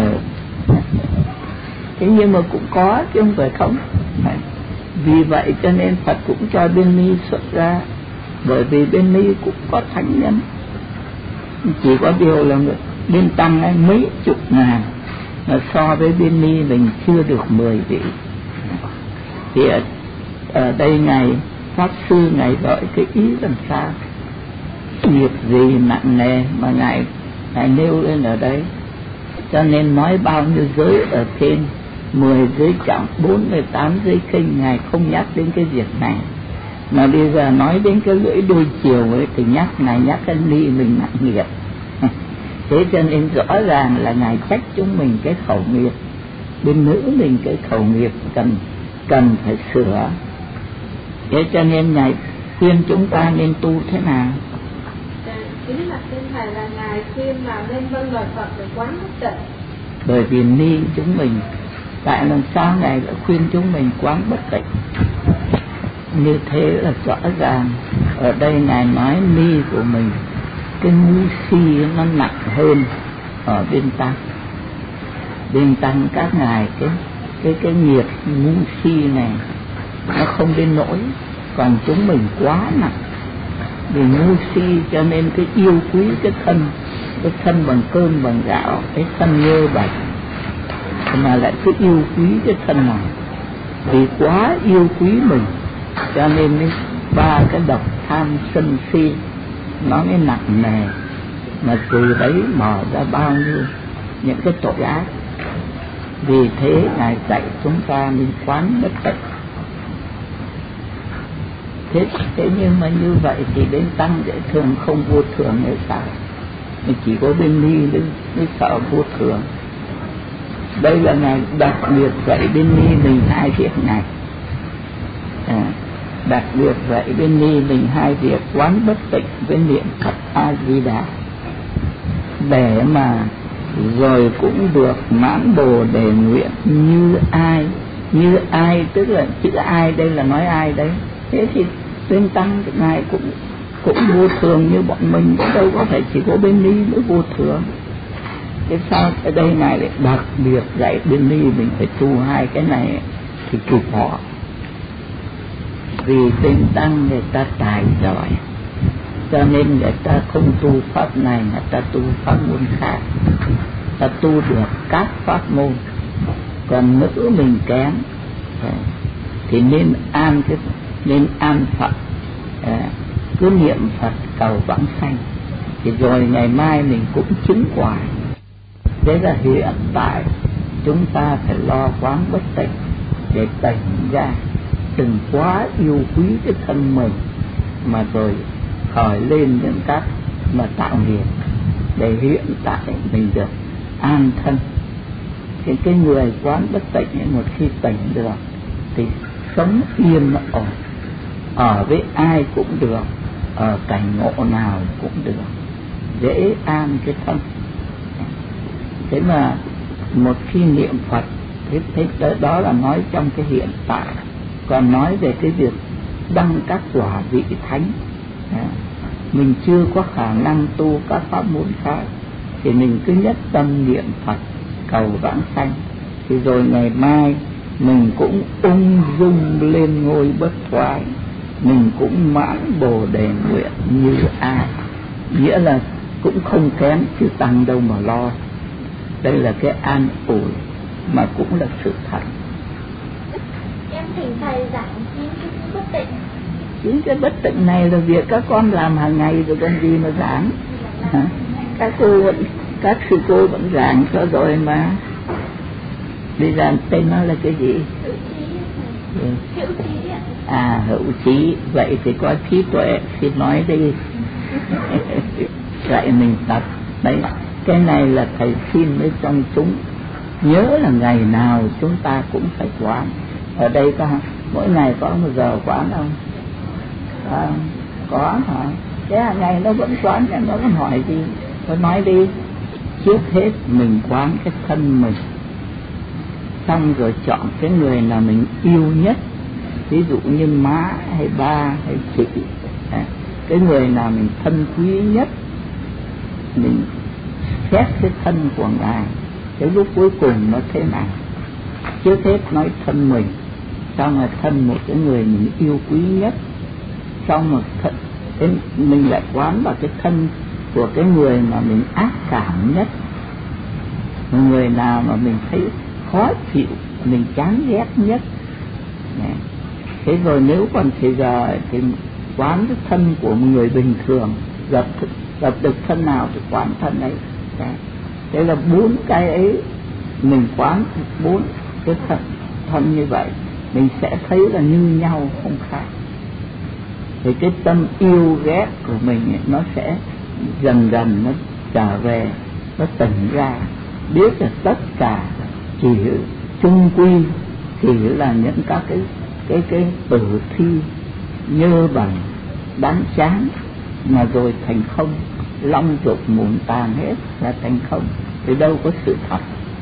Thế nhưng mà cũng có chứ không phải không. Vì vậy cho nên Phật cũng cho bên ni xuất ra, bởi vì bên ni cũng có thánh nhân. Chỉ có điều là bên Tăng ấy mấy chục ngàn, mà so với bên ni mình chưa được 10 vị. Thì ở đây ngài Pháp Sư ngài gọi cái ý làm sao, nghiệp gì nặng nề mà ngài nêu lên ở đây. Cho nên nói bao nhiêu giới ở trên 10 giới trọng, 48 giới kinh, ngài không nhắc đến cái việc này. Mà bây giờ nói đến cái lưỡi đôi chiều ấy thì ngài nhắc cái ni mình nặng nghiệp. Thế cho nên rõ ràng là ngài trách chúng mình cái khẩu nghiệp, bên nữ mình cái khẩu nghiệp cần phải sửa. Thế cho nên ngài khuyên chúng ta nên tu thế nào? Chính là xin thầy là ngài khuyên là nên vâng lời Phật để quán bất tịnh. Bởi vì ni chúng mình, tại làm sao ngài đã khuyên chúng mình quán bất tịnh? Như thế là rõ ràng. Ở đây ngài nói ni của mình cái ngu si nó nặng hơn ở bên Tăng. Bên Tăng các ngài cái nghiệp ngu si này nó không đến nỗi, còn chúng mình quá nặng. Vì ngu si cho nên cái yêu quý cái thân bằng cơm bằng gạo, cái thân nhơ bạch, mà lại cứ yêu quý cái thân này. Vì quá yêu quý mình cho nên ba cái độc tham sân si nó mới nặng nề, mà từ đấy mở ra bao nhiêu những cái tội ác. Vì thế ngài dạy chúng ta nên quán bất tịnh. Thế nhưng mà như vậy thì bên Tăng dễ thường không vô thường hay sao? Mình chỉ có bên ni mới sợ vô thường. Đây là ngài đặc biệt dạy bên ni mình hai việc này. Đặc biệt dạy bên ni mình hai việc quán bất tịnh với niệm Phật A Di Đà, để mà rồi cũng được mãn bồ đề nguyện như ai, tức là chữ ai đây là nói ai đấy. Thế thì bên Tăng ngài cũng vô thường như bọn mình, đâu có phải chỉ có bên ni mới vô thường. Thế sao ở đây ngài lại đặc biệt dạy bên ni mình phải tu hai cái này thì cực họ. Vì bên Tăng người ta tài giỏi, cho nên người ta không tu pháp này, người ta tu pháp môn khác, ta tu được các pháp môn. Còn nữ mình kém thì nên an Phật, cứ niệm Phật cầu vãng sanh, thì rồi ngày mai mình cũng chứng quả. Thế là hiện tại chúng ta phải lo quán bất tịnh để tỉnh ra, đừng quá yêu quý cái thân mình, mà rồi khởi lên những cách mà tạo nghiệp để hiện tại mình được an thân. Thì cái người quán bất tịnh một khi tỉnh được thì sống yên ổn, ở với ai cũng được, ở cảnh ngộ nào cũng được, dễ an cái thân. Thế mà một khi niệm Phật thế đó là nói trong cái hiện tại. Còn nói về cái việc đăng các quả vị thánh, mình chưa có khả năng tu các pháp môn khác, thì mình cứ nhất tâm niệm Phật cầu vãng sanh, thì rồi ngày mai mình cũng ung dung lên ngôi bất thoái, mình cũng mãn bồ đề nguyện như ai. Nghĩa là cũng không kém chư Tăng đâu mà lo. Đây là cái an ủi mà cũng là sự thật. Em thỉnh thầy giảng 9 cái bất tịnh. 9 cái bất tịnh này là việc các con làm hàng ngày rồi còn gì mà giảng. Các sư cô vẫn giảng cho rồi mà. Bây giờ tên nó là cái gì? Hữu trí. Hữu trí. Vậy thì có trí tuệ, xin nói đi. Vậy mình tập. Đấy, cái này là thầy xin với trong chúng. Nhớ là ngày nào chúng ta cũng phải quán. Ở đây mỗi ngày có 1 giờ quán không? Có hả? Thế hàng ngày nó vẫn quán, nó còn hỏi gì? Tôi nói đi. Trước hết mình quán cái thân mình, xong rồi chọn cái người là mình yêu nhất, ví dụ như má hay ba hay chị, cái người nào mình thân quý nhất, mình xét cái thân của ngài, cái lúc cuối cùng nó thế nào. Trước hết nói thân mình, xong rồi thân một cái người mình yêu quý nhất, xong rồi mình lại quán vào cái thân của cái người mà mình ác cảm nhất, một người nào mà mình thấy khó chịu, mình chán ghét nhất. Thế rồi nếu còn thì giờ thì quán cái thân của một người bình thường, gặp được thân nào thì quán thân ấy. Thế là 4 cái ấy mình quán 4 cái thân như vậy, mình sẽ thấy là như nhau không khác. Thì cái tâm yêu ghét của mình ấy, nó sẽ dần dần nó trở về, nó tỉnh ra, biết là tất cả chỉ chung quy chỉ là những các cái tử thi nhơ bẩn đáng chán, mà rồi thành không, long dục mủn tàn hết là thành không, thì đâu có sự thật.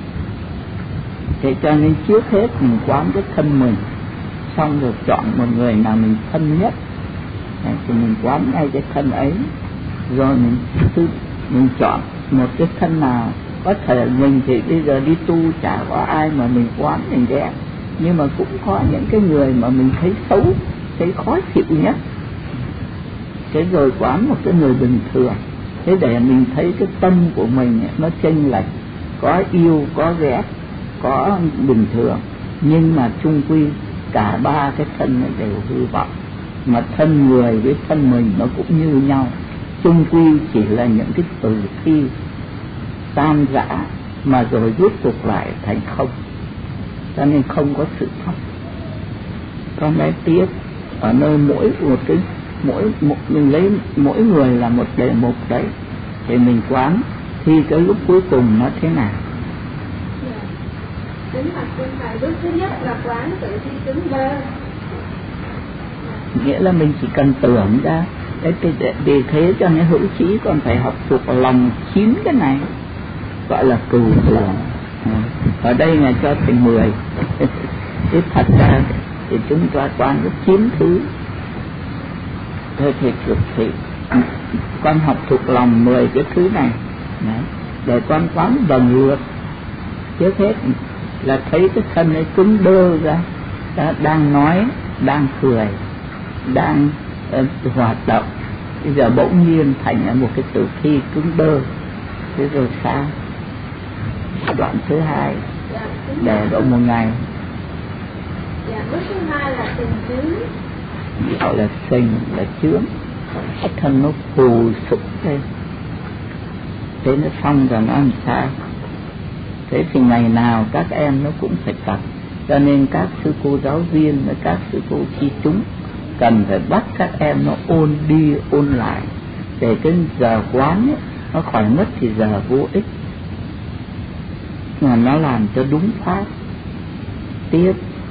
Thế cho nên trước hết mình quán cái thân mình, xong rồi chọn một người nào mình thân nhất, thì mình quán ngay cái thân ấy. Rồi mình chọn một cái thân nào, có thể mình thì bây giờ đi tu chả có ai mà mình quán mình ghét, nhưng mà cũng có những cái người mà mình thấy xấu, thấy khó chịu nhất. Thế rồi quán một cái người bình thường, thế để mình thấy cái tâm của mình nó chênh lệch, có yêu, có ghét, có bình thường, nhưng mà chung quy cả 3 cái thân này đều hư vọng, mà thân người với thân mình nó cũng như nhau, chung quy chỉ là những cái tử thi tan rã, mà rồi rút cuộc lại thành không, cho nên không có sự thật. Con nói tiếp, ở nơi mỗi mình lấy mỗi người là một đề mục đấy, thì mình quán thì cái lúc cuối cùng nó thế nào. Chính là bước thứ nhất là quán tự thi chứng bơ, nghĩa là mình chỉ cần tưởng ra đấy, để thế cho nên hữu trí còn phải học thuộc lòng 9 cái này, gọi là cửu tưởng. Ở đây là cho thành 10. Chứ thật ra thì chúng ta quán có 9 thứ. Thôi thì con học thuộc lòng 10 cái thứ này. Đấy, để con quán lần lượt. Trước hết là thấy cái thân ấy cứng đơ ra, đang nói, đang cười, đang hoạt động, bây giờ bỗng nhiên thành một cái tử thi cứng đơ. Thế rồi sao? Đoạn thứ 2 để độ một ngày. Bước thứ 2 là tình chướng. Gọi là sinh là chướng, cái thân nó phù sụp lên. Thế nó xong rồi nó làm sao? Thế thì ngày nào các em nó cũng phải tập. Cho nên các sư cô giáo viên và các sư cô chi chúng cần phải bắt các em nó ôn đi ôn lại, để cái giờ quán ấy, nó khỏi mất thì giờ vô ích, mà nó làm cho đúng pháp. Tiếp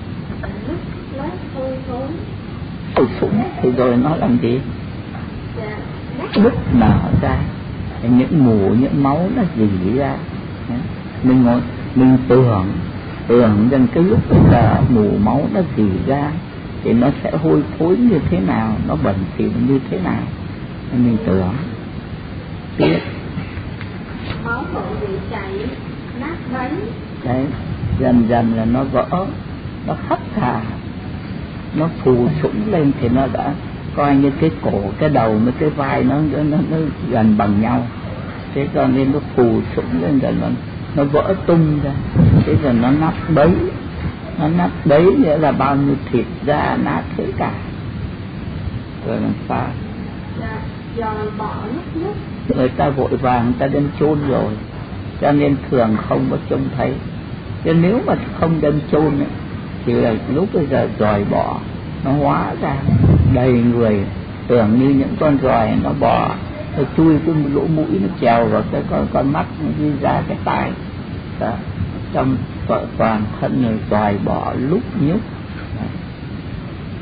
sụt sũng thì rồi nó làm gì? Bứt nở ra những mủ, những máu nó rỉ ra. Mình tưởng rằng cái lúc bây giờ mủ máu nó rỉ ra thì nó sẽ hôi thối như thế nào, nó bẩn thỉu như thế nào, mình tưởng. Tiếp máu bộ bị chảy nát bấy. Đấy, dần dần là nó vỡ, nó hắt thà, nó phù sũng lên thì nó đã coi như cái cổ, cái đầu với cái vai nó gần bằng nhau. Thế cho nên nó phù sũng lên rồi nó vỡ tung ra. Thế rồi nó nát bấy, nghĩa là bao nhiêu thịt da nát thế cả. Rồi làm sao? Giờ bỏ nước. Người ta vội vàng người ta đem chôn rồi, cho nên thường không có trông thấy. Chứ nếu mà không đem chôn ấy, thì là lúc bây giờ dòi bỏ nó hóa ra đầy người, tưởng như những con dòi nó bò, nó chui cái lỗ mũi, nó trèo vào cái con mắt, nó đi ra cái tai. Đó, trong toàn thân người dòi bỏ lúc nhúc,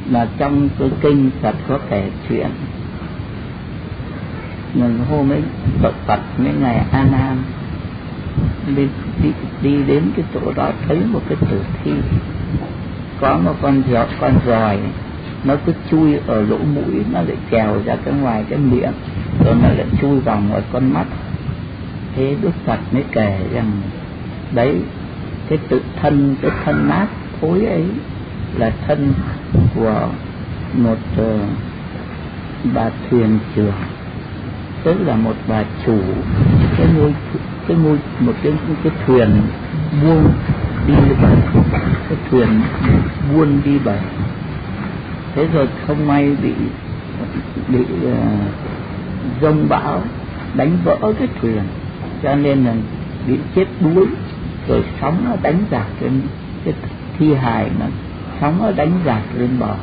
Mà trong cái kinh Phật có kể chuyện mình hôm ấy Phật mấy ngày A Nan đi đến cái chỗ đó, thấy một cái tử thi, có một con giòi nó cứ chui ở lỗ mũi, nó lại trèo ra cái ngoài cái miệng, rồi nó lại chui vào ngoài con mắt. Thế Đức Phật mới kể rằng đấy, cái thân nát thối ấy là thân của một bà thuyền trưởng, tức là một bà chủ một cái thuyền buôn đi bờ, cái thuyền buôn đi bờ. Thế rồi không may bị giông bão đánh vỡ cái thuyền, cho nên là bị chết đuối, rồi sóng nó đánh dạt lên cái thi hài, nó sóng nó đánh dạt lên bờ.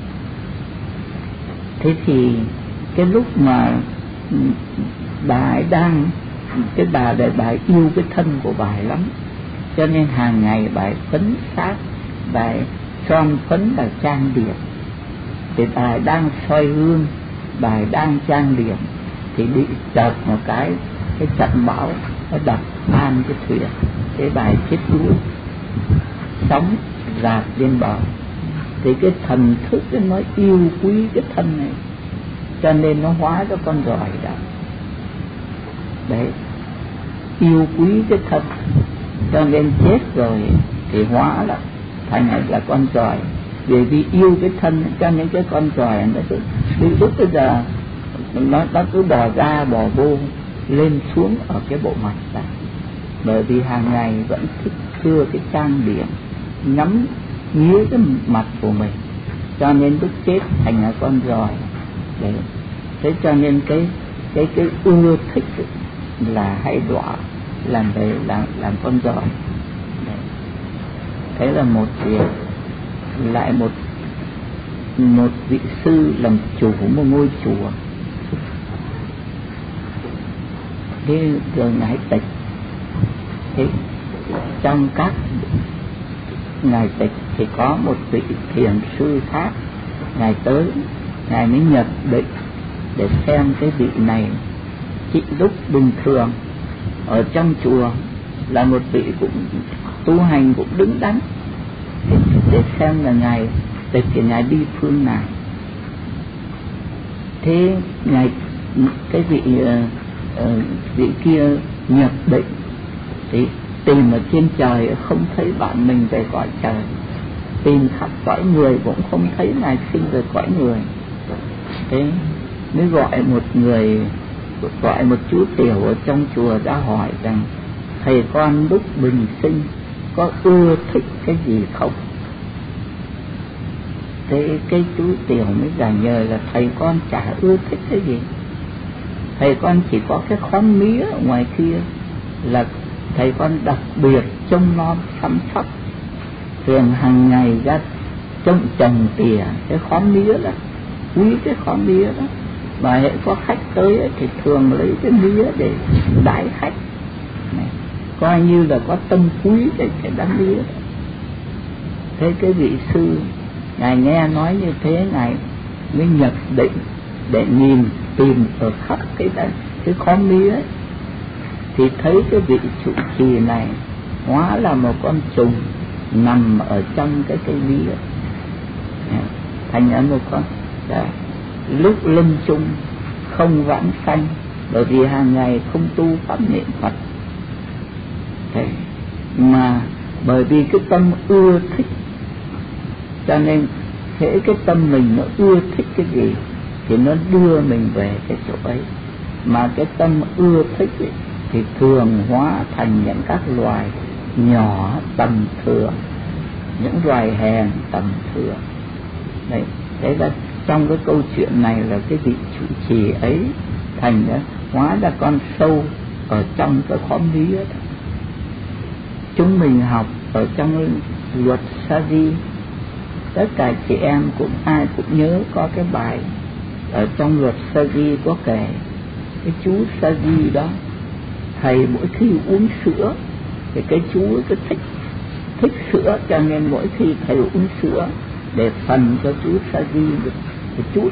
Thế thì cái lúc mà bà ấy bà ấy yêu cái thân của bà ấy lắm, cho nên hàng ngày bà ấy phấn xác, bà ấy son phấn, bà ấy trang điểm. Thì bà ấy đang soi gương, bà ấy đang trang điểm, thì bị chợt một cái trận bão nó đập tan cái thuyền. Thế bà ấy chết đuối, sóng dạt lên bờ. Thì cái thần thức nó yêu quý cái thân này, cho nên nó hóa cho con giòi ra. Đấy, yêu quý cái thân, cho nên chết rồi thì hóa là thành là con giòi. Vì yêu cái thân, cho nên cái con giòi nó cứ lúc bây giờ nó cứ bò ra bò vô, lên xuống ở cái bộ mặt này. Bởi vì hàng ngày vẫn thích thưa cái trang điểm, ngắm nghía cái mặt của mình, cho nên lúc chết thành là con giòi. Đấy. Thế cho nên cái ưa thích là hay đọa làm con giòi. Thế là một việc. Lại một vị sư làm chủ một ngôi chùa, thế rồi ngài tịch. Thế trong các ngài tịch thì có một vị thiền sư khác, ngài tới, ngài mới nhập định để xem cái vị này chỉ lúc bình thường ở trong chùa là một vị cũng tu hành cũng đứng đắn, để xem là ngài tịch thì ngài đi phương nào. Thế ngài cái vị kia nhập định thì tìm ở trên trời không thấy bạn mình về cõi trời, tìm khắp cõi người cũng không thấy ngài sinh về cõi người. Thế mới gọi một chú tiểu ở trong chùa ra hỏi rằng thầy con lúc bình sinh có ưa thích cái gì không? Thế cái chú tiểu mới giải nhờ là thầy con chả ưa thích cái gì, thầy con chỉ có cái khóm mía ở ngoài kia là thầy con đặc biệt trông nom chăm sóc, thường hàng ngày ra trồng tỉa cái khóm mía đó, quý cái khóm mía đó, mà hệ có khách tới ấy, thì thường lấy cái mía để đãi khách này, coi như là có tâm quý để cái đám mía. Thế cái vị sư ngài nghe nói như thế, ngài mới nhập định để tìm ở khắp cái khóm mía ấy, thì thấy cái vị trụ trì này hóa là một con trùng nằm ở trong cái cây mía, thành ra một con lúc lâm chung không vãng sanh, bởi vì hàng ngày không tu pháp niệm Phật. Thế mà bởi vì cái tâm ưa thích, cho nên thế cái tâm mình nó ưa thích cái gì thì nó đưa mình về cái chỗ ấy. Mà cái tâm ưa thích ấy, thì thường hóa thành những các loài nhỏ tầm thường, những loài hèn tầm thường. Đấy, thế là trong cái câu chuyện này là cái vị trụ trì ấy thành hóa ra con sâu ở trong cái khóm mía. Chúng mình học ở trong luật sa di, tất cả chị em cũng ai cũng nhớ có cái bài ở trong luật sa di có kể cái chú sa di đó, thầy mỗi khi uống sữa thì cái chú cứ thích sữa, cho nên mỗi khi thầy uống sữa để phần cho chú Sa Di được một chút.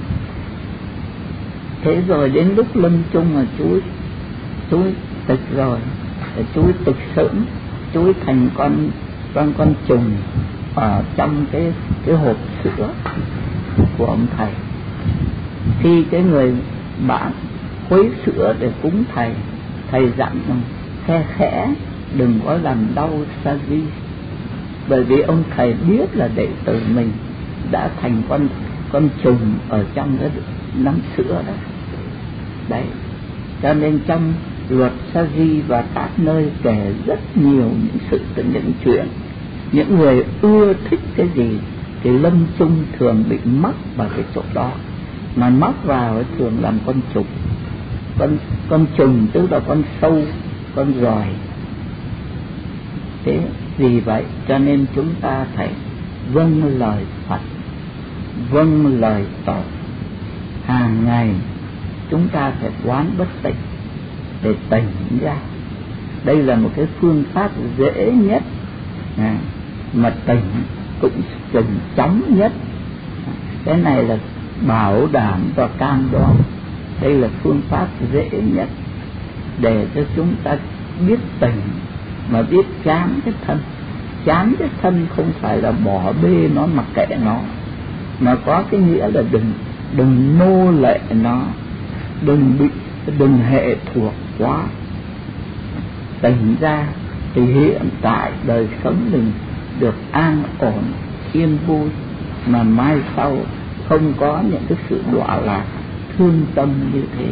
Thế rồi đến lúc lâm chung mà chú tịch rồi, chú tịch sớm, chú thành con trùng ở trong cái hộp sữa của ông thầy. Khi cái người bạn khuấy sữa để cúng thầy dặn khe khẽ đừng có làm đau Sa Di, bởi vì ông thầy biết là đệ tử mình đã thành con trùng ở trong cái nắm sữa đó. Đấy, cho nên trong luật Sa Di và các nơi kể rất nhiều những chuyện. Những người ưa thích cái gì thì lâm chung thường bị mắc vào cái chỗ đó, mà mắc vào thường làm con trùng. Con trùng tức là con sâu, con giòi. Thế vì vậy cho nên chúng ta phải vâng lời Phật, vâng lời Tổ. Hàng ngày chúng ta phải quán bất tịnh để tỉnh ra. Đây là một cái phương pháp dễ nhất mà tỉnh cũng tỉnh chóng nhất. Cái này là bảo đảm và cam đoan. Đây là phương pháp dễ nhất để cho chúng ta biết tỉnh mà biết chán cái thân. Chán cái thân không phải là bỏ bê nó, mặc kệ nó, mà có cái nghĩa là đừng nô lệ nó, đừng hệ thuộc quá. Tỉnh ra thì hiện tại đời sống mình được an ổn, yên vui, mà mai sau không có những cái sự đọa lạc, thương tâm như thế.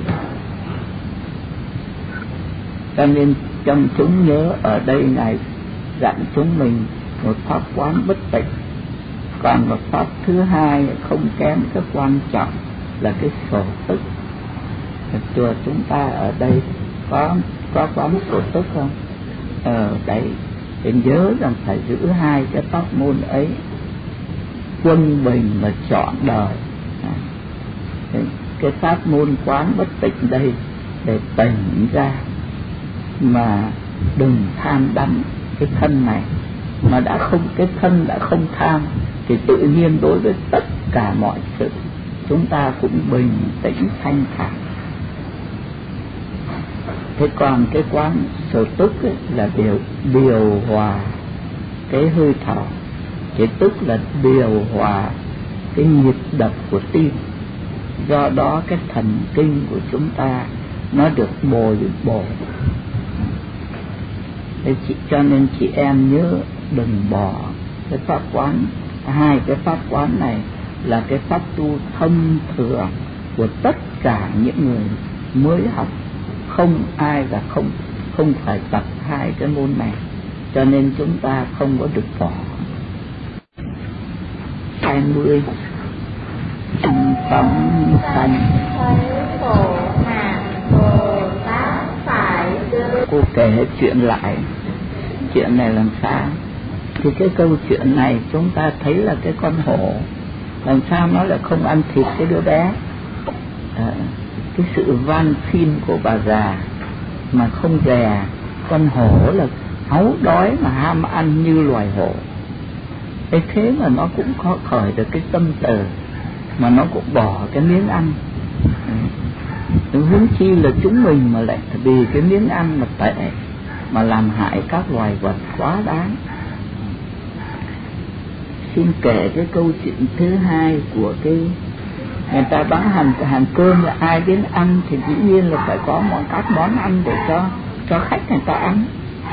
Cho nên trong chúng nhớ ở đây này dặn chúng mình một pháp quán bất tịnh. Còn một pháp thứ hai không kém cái quan trọng là cái sổ tức. Chùa chúng ta ở đây có quán sổ tức không? Đấy, thì nhớ rằng phải giữ hai cái pháp môn ấy, quân bình và trọn đời. Cái pháp môn quán bất tịnh đây để tỉnh ra, mà đừng tham đắm cái thân này. Mà cái thân đã không tham thì tự nhiên đối với tất cả mọi sự chúng ta cũng bình tĩnh thanh thản. Thế còn cái quán sở tức ấy, là điều hòa cái hơi thở, cái tức là điều hòa cái nhịp đập của tim. Do đó cái thần kinh của chúng ta nó được bồi bổ. Cho nên chị em nhớ đừng bỏ cái pháp quán. Hai cái pháp quán này là cái pháp tu thông thường của tất cả những người mới học. Không ai là không phải tập hai cái môn này, cho nên chúng ta không có được bỏ. 20 phóng sanh. Cô kể chuyện lại, chuyện này làm sao? Thì cái câu chuyện này chúng ta thấy là cái con hổ làm sao nó lại không ăn thịt cái đứa bé. Cái sự van xin của bà già mà không dè. Con hổ là háu đói mà ham ăn như loài hổ. Thế mà nó cũng có khởi được cái tâm từ mà nó cũng bỏ cái miếng ăn. Huống chi là chúng mình mà lại vì cái miếng ăn mà tệ mà làm hại các loài vật quá đáng. Xin kể cái câu chuyện thứ hai của cái người ta bán hàng cơm, là ai đến ăn thì dĩ nhiên là phải có các món ăn để cho khách người ta ăn.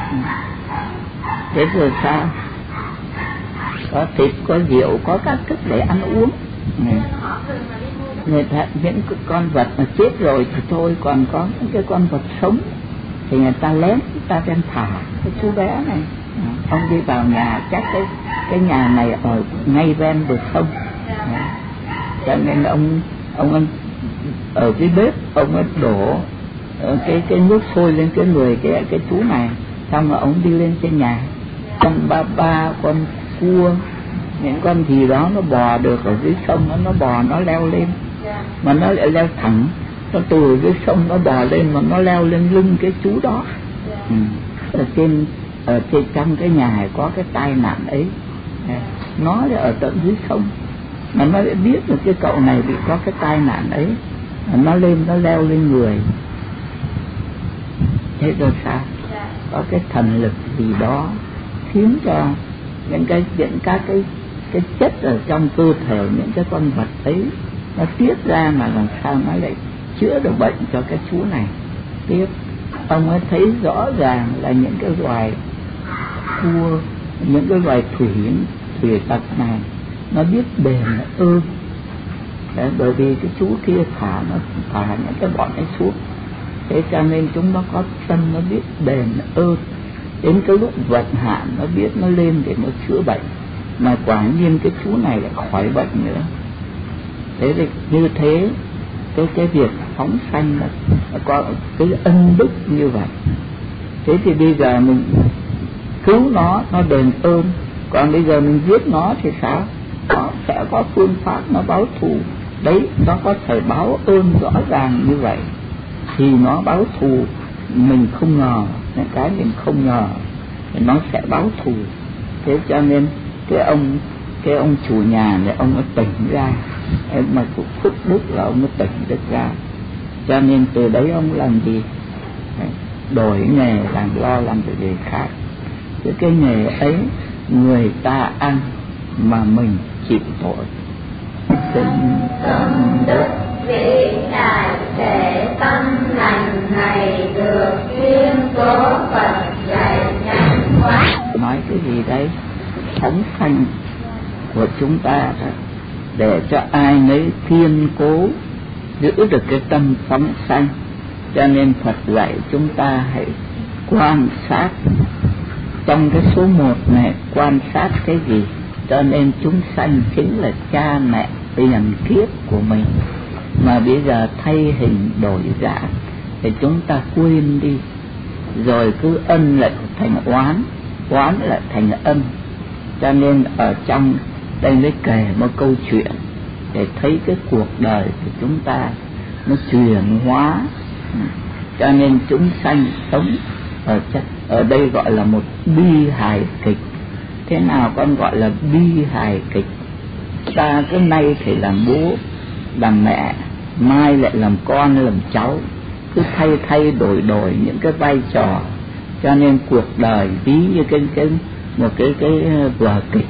Thế rồi sao? Có thịt, có rượu, có các thức để ăn uống. Người ta những con vật mà chết rồi thì thôi, còn có những cái con vật sống thì người ta lén, người ta đem thả cái chú bé này. Ông đi vào nhà, chắc cái nhà này ở ngay ven bờ sông, cho nên ông ở cái bếp ông ấy đổ cái nước sôi lên cái người cái chú này, xong rồi ông đi lên trên nhà, con ba con cua, những con gì đó nó bò được ở dưới sông, nó bò nó leo lên, mà nó lại leo thẳng, nó từ dưới sông nó bò lên mà nó leo lên lưng cái chú đó. Ở trên trong cái nhà có cái tai nạn ấy. nó ở tận dưới sông, mà nó đã biết được cái cậu này bị có cái tai nạn ấy, nó lên, nó leo lên người. Thế rồi sao? Có cái thần lực gì đó khiến cho những các cái chất ở trong cơ thể những cái con vật ấy nó tiết ra, mà làm sao nó lại chữa được bệnh cho cái chú này. Tiếp ông ấy thấy rõ ràng là những cái loài cua, những cái loài thủy tặc này nó biết đền ơn. Đấy, bởi vì cái chú kia thả những cái bọn ấy xuống, thế cho nên chúng nó có tâm, nó biết đền ơn. Đến cái lúc vận hạn nó biết nó lên để nó chữa bệnh, mà quả nhiên cái chú này lại khỏi bệnh nữa. Thế thì như thế cái việc phóng sanh là có cái ân đức như vậy. Thế thì bây giờ mình cứu nó đền ơn, còn bây giờ mình giết nó thì sao? Nó sẽ có phương pháp nó báo thù. Đấy, nó có thể báo ơn rõ ràng như vậy thì nó báo thù. Mình không ngờ, những cái mình không ngờ thì nó sẽ báo thù. Thế cho nên cái ông chủ nhà này ông ấy tỉnh ra, mà cũng phúc đức là ông ấy tỉnh được ra. Cho nên từ đấy ông làm gì? Đổi nghề, làm việc gì khác. Cái nghề ấy người ta ăn mà mình chịu tội. Xin tâm đức vị đại để tâm lành này được duyên số Phật dạy nhanh quá. Nói cái gì đấy? Phóng sanh của chúng ta để cho ai nấy kiên cố giữ được cái tâm phóng sanh. Cho nên Phật dạy chúng ta hãy quan sát. Trong cái số 1 này quan sát cái gì? Cho nên chúng sanh chính là cha mẹ tiền kiếp của mình, mà bây giờ thay hình đổi dạng thì chúng ta quên đi, rồi cứ ân lại thành oán, oán lại thành ân. Cho nên ở trong đây mới kể một câu chuyện để thấy cái cuộc đời của chúng ta nó chuyển hóa. Cho nên chúng sanh sống ở đây gọi là một bi hài kịch. Thế nào con gọi là bi hài kịch? Ta cứ nay thì làm bố làm mẹ, mai lại làm con làm cháu, cứ thay đổi những cái vai trò. Cho nên cuộc đời ví như một cái vở kịch,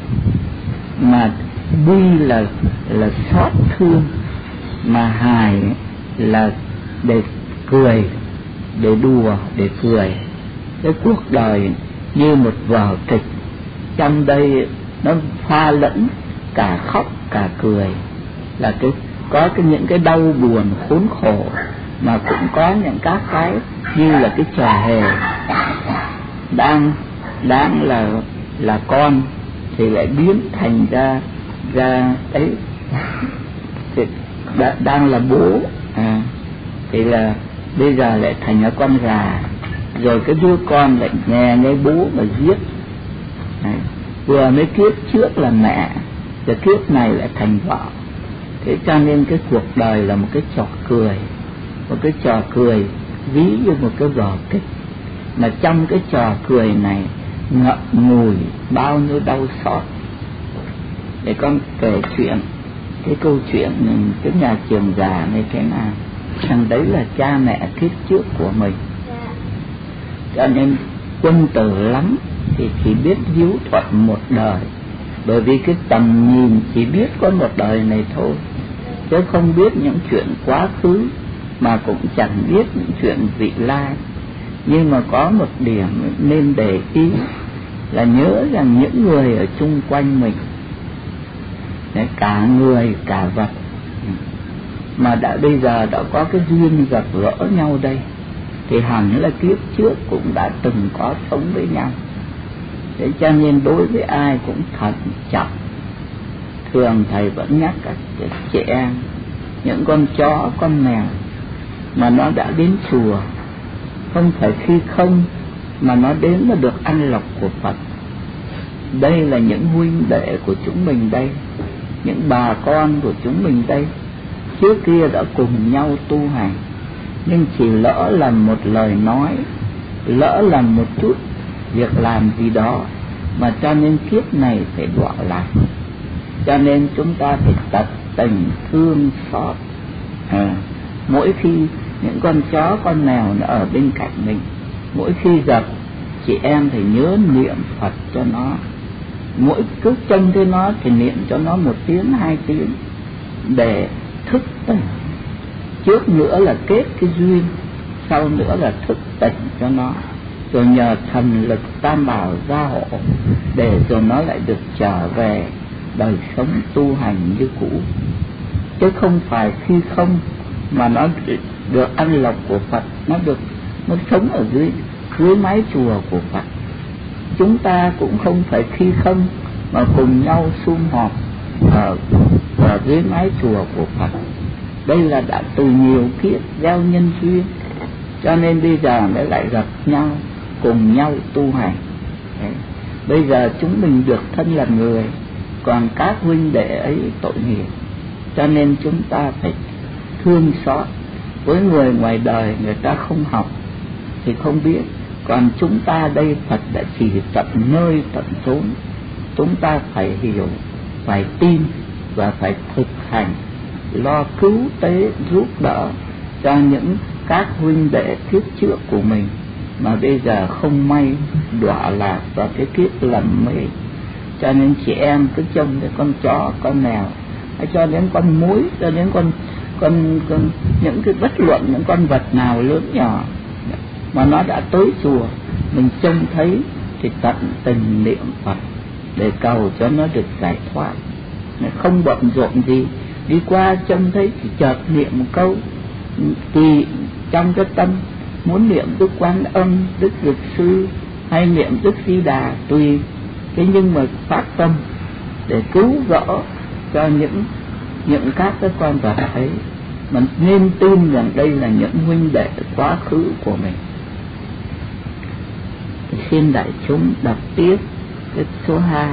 mà bi là xót thương, mà hài là để cười, để đùa, để cười. Cái cuộc đời như một vở kịch, trong đây nó pha lẫn cả khóc cả cười, là có những cái đau buồn khốn khổ, mà cũng có những các cái như là cái trò hề. Đang là con thì lại biến thành ra ấy, thì đang là bố thì là bây giờ lại thành cái con gà, rồi cái đứa con lại nghe bố mà giết. Vừa mới kiếp trước là mẹ, rồi kiếp này lại thành vợ. Thế cho nên cái cuộc đời là một cái trò cười, một cái trò cười ví như một cái vở kịch, mà trong cái trò cười này ngậm ngùi bao nhiêu đau xót. Để con kể chuyện, cái câu chuyện cái nhà trường già này thế nào. Thằng đấy là cha mẹ kiếp trước của mình. Cho nên quân tử lắm thì chỉ biết hiếu thuận một đời, bởi vì cái tầm nhìn chỉ biết có một đời này thôi, chứ không biết những chuyện quá khứ, mà cũng chẳng biết những chuyện vị lai. Nhưng mà có một điểm nên để ý là nhớ rằng những người ở chung quanh mình, cả người cả vật, mà bây giờ đã có cái duyên gặp gỡ nhau đây, thì hẳn là kiếp trước cũng đã từng có sống với nhau. Thế cho nên đối với ai cũng thận trọng. Thường thầy vẫn nhắc các trẻ em, những con chó, con mèo mà nó đã đến chùa, không phải khi không mà nó đến mà được ăn lộc của Phật. Đây là những huynh đệ của chúng mình đây, những bà con của chúng mình đây, trước kia đã cùng nhau tu hành, nhưng chỉ lỡ làm một lời nói, lỡ làm một chút việc làm gì đó, mà cho nên kiếp này phải đọa lạc. cho nên chúng ta phải tận tình thương xót. Mỗi khi những con chó con mèo nó ở bên cạnh mình, mỗi khi gặp chị em phải nhớ niệm Phật cho nó, mỗi cứ trông thấy nó thì niệm cho nó 1 tiếng 2 tiếng để thức tỉnh. Trước nữa là kết cái duyên, sau nữa là thức tỉnh cho nó, rồi nhờ thần lực Tam Bảo gia hộ để rồi nó lại được trở về đời sống tu hành như cũ. Chứ không phải khi không mà nó được ăn lộc của Phật, nó sống ở dưới mái chùa của Phật. Chúng ta cũng không phải khi không mà cùng nhau sum họp ở dưới mái chùa của Phật. Đây là đã từ nhiều kiếp gieo nhân duyên, cho nên bây giờ mới lại gặp nhau, cùng nhau tu hành. Bây giờ chúng mình được thân là người, còn các huynh đệ ấy tội nghiệp, cho nên chúng ta phải thương xót. Với người ngoài đời người ta không học thì không biết, còn chúng ta đây Phật đã chỉ tận nơi tận chốn. Chúng ta phải hiểu, phải tin và phải thực hành, lo cứu tế giúp đỡ cho những các huynh đệ kiếp trước của mình mà bây giờ không may đọa lạc vào cái kiếp lầm mê. Cho nên chị em cứ trông cái con chó con mèo, hay cho đến con muỗi, cho đến con những cái bất luận những con vật nào lớn nhỏ mà nó đã tới chùa, mình trông thấy thì tận tình niệm Phật để cầu cho nó được giải thoát. Không bận rộn gì, đi qua trông thấy thì chợt niệm một câu, thì trong cái tâm muốn niệm Đức Quan Âm, Đức Dược Sư hay niệm Đức Di Đà tùy. Thế nhưng mà phát tâm để cứu rỡ cho những các cái con vật ấy, mình nên tin rằng đây là những huynh đệ quá khứ của mình. Xin đại chúng đọc tiếp cái số 2.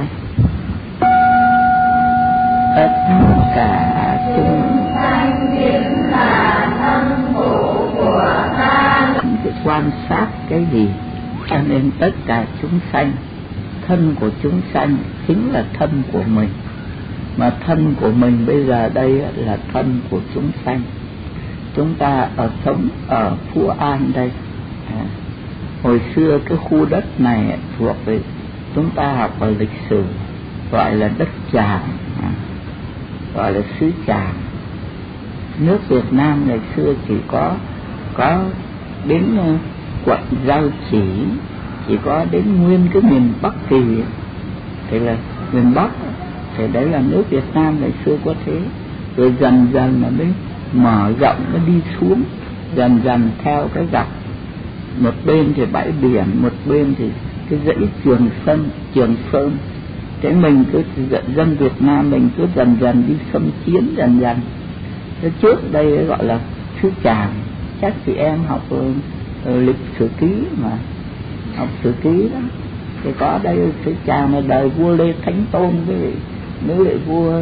Tất cả chúng sanh chính là thân phụ của ta. Quan sát cái gì? Cho nên tất cả chúng sanh, thân của chúng sanh chính là thân của mình. Mà thân của mình bây giờ đây là thân của chúng sanh. Chúng ta sống ở Phú An đây. Hồi xưa cái khu đất này thuộc về, chúng ta học ở lịch sử gọi là đất Tràng, gọi là xứ Tràng. Nước Việt Nam ngày xưa chỉ có đến quận Giao chỉ có đến nguyên cái miền Bắc Kỳ, thì là miền Bắc, thì đấy là nước Việt Nam ngày xưa có thế. Rồi dần dần nó mới mở rộng, nó đi xuống dần dần theo cái dọc, một bên thì bãi biển, một bên thì cái dãy Trường Sơn. Thế mình cứ dân Việt Nam mình cứ dần dần đi xâm chiếm dần dần. Thế trước đây gọi là xứ Tràng, chắc chị em học lịch sử ký mà, học sử ký đó, thì có đây xứ Tràng là đời vua Lê Thánh Tôn với lại vua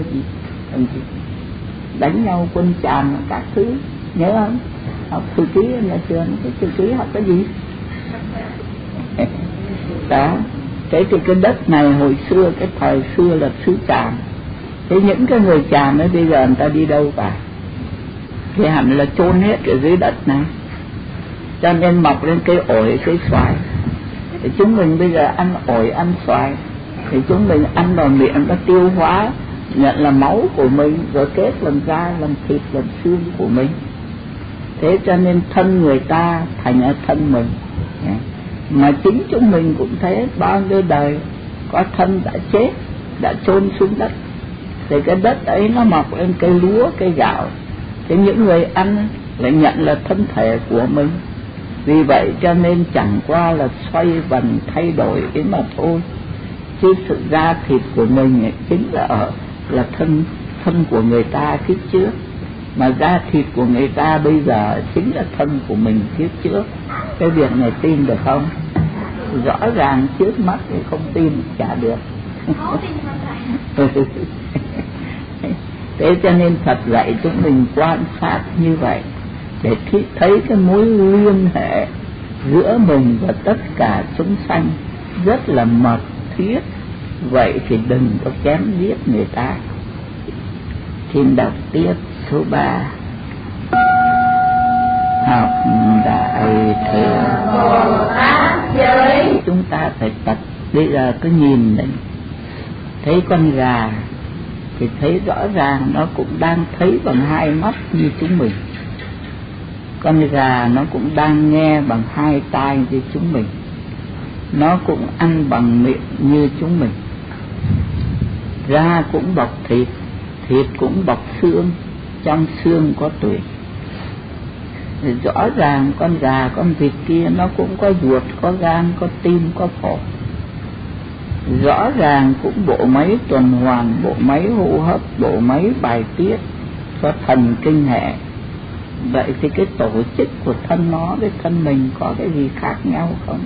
đánh nhau quân Tràng các thứ, nhớ không? Học sử ký ở nhà trường, cái sử ký học cái gì đó. Thế thì cái đất này hồi xưa, cái thời xưa là xứ Tràng. Thế những cái người Tràng ấy bây giờ người ta đi đâu cả? Thì hẳn là chôn hết ở dưới đất này, cho nên mọc lên cây ổi, cây xoài. Thì chúng mình bây giờ ăn ổi, ăn xoài, thì chúng mình ăn vào miệng nó tiêu hóa, nhận là máu của mình, rồi kết làm da, làm thịt, làm xương của mình. Thế cho nên thân người ta thành ở thân mình. Mà chính chúng mình cũng thế, bao nhiêu đời có thân đã chết, đã chôn xuống đất, thì cái đất ấy nó mọc lên cây lúa, cây gạo. Thế những người ăn lại nhận là thân thể của mình. Vì vậy cho nên chẳng qua là xoay vần thay đổi ấy mà thôi. Chứ sự da thịt của mình chính là thân của người ta kiếp trước. Mà da thịt của người ta bây giờ chính là thân của mình kiếp trước. Cái việc này tin được không? Rõ ràng trước mắt thì không tin chả được. Thế cho nên Phật dạy chúng mình quan sát như vậy, để thấy cái mối liên hệ giữa mình và tất cả chúng sanh rất là mật thiết. Vậy thì đừng có chém giết người ta, Xin đọc tiếp số 3. Học đại thừa Bồ Tát giới. Chúng ta phải tập. Bây giờ cứ nhìn này, thấy con gà thì thấy rõ ràng nó cũng đang thấy bằng hai mắt như chúng mình. Con gà nó cũng đang nghe bằng hai tai như chúng mình. Nó cũng ăn bằng miệng như chúng mình. Da cũng bọc thịt, thịt cũng bọc xương, trong xương có tủy. Rõ ràng con gà, con vịt kia nó cũng có ruột, có gan, có tim, có phổi. Rõ ràng cũng bộ máy tuần hoàn, bộ máy hô hấp, bộ máy bài tiết, có thần kinh hệ. Vậy thì cái tổ chức của thân nó với thân mình có cái gì khác nhau không?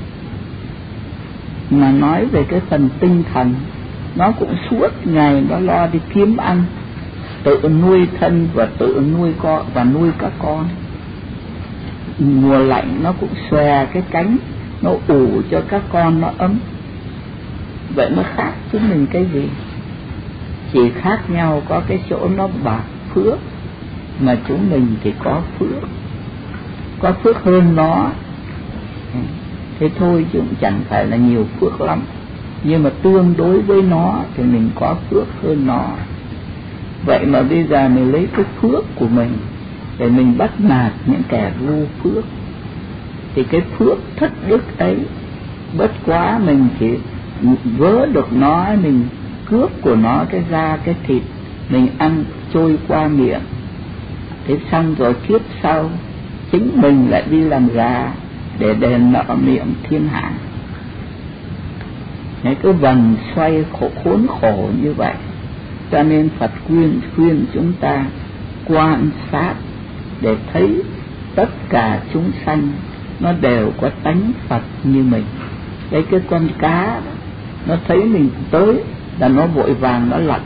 Mà nói về cái phần tinh thần, nó cũng suốt ngày nó lo đi kiếm ăn, tự nuôi thân và tự nuôi con và nuôi các con. Mùa lạnh nó cũng xòe cái cánh, nó ủ cho các con nó ấm. Vậy nó khác chúng mình cái gì? Chỉ khác nhau có cái chỗ nó bạc phước, mà chúng mình thì có phước hơn nó. Thế thôi chứ cũng chẳng phải là nhiều phước lắm, nhưng mà tương đối với nó thì mình có phước hơn nó. Vậy mà bây giờ mình lấy cái phước của mình để mình bắt nạt những kẻ vô phước, thì cái phước thất đức ấy bất quá mình chỉ vớ được nó, mình cướp của nó cái da cái thịt, mình ăn trôi qua miệng. Thế xong rồi kiếp sau chính mình lại đi làm gà để đền nợ miệng thiên hạ. Cái vần xoay khốn khổ như vậy. Cho nên Phật khuyên chúng ta quan sát để thấy tất cả chúng sanh nó đều có tánh Phật như mình. Cái con cá nó thấy mình tới là nó vội vàng nó lặn,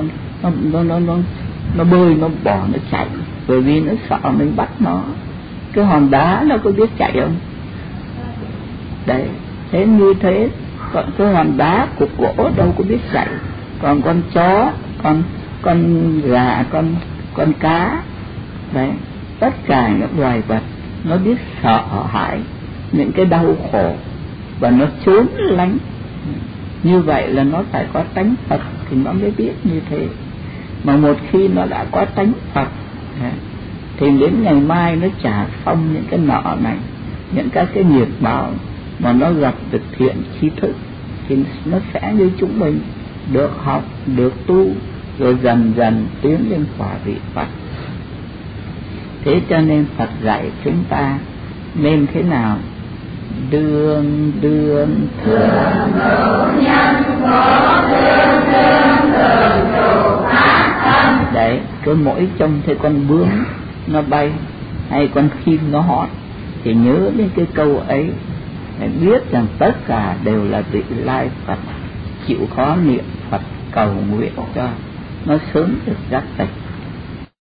nó bơi, nó bò, nó chạy, bởi vì nó sợ mình bắt nó. Cái hòn đá nó có biết chạy không? Đấy, thế như thế, còn cái hòn đá cục gỗ đâu có biết chạy. Còn con chó, con gà, con cá, đấy, tất cả những loài vật nó biết sợ hãi những cái đau khổ và nó trốn lánh. Như vậy là nó phải có tánh Phật thì nó mới biết như thế. Mà một khi nó đã có tánh Phật thì đến ngày mai nó trả xong những cái nợ này, những các cái nghiệp báo, mà nó gặp được thiện tri thức thì nó sẽ như chúng mình được học, được tu, rồi dần dần tiến lên quả vị Phật. Thế cho nên Phật dạy chúng ta nên thế nào? Đương thường nhân có thường phát tâm. Đấy, cứ mỗi trông thấy con bướm nó bay hay con chim nó hót thì nhớ đến cái câu ấy, để biết rằng tất cả đều là vị lai Phật, chịu khó niệm Phật cầu nguyện cho nó sớm được giác tịch.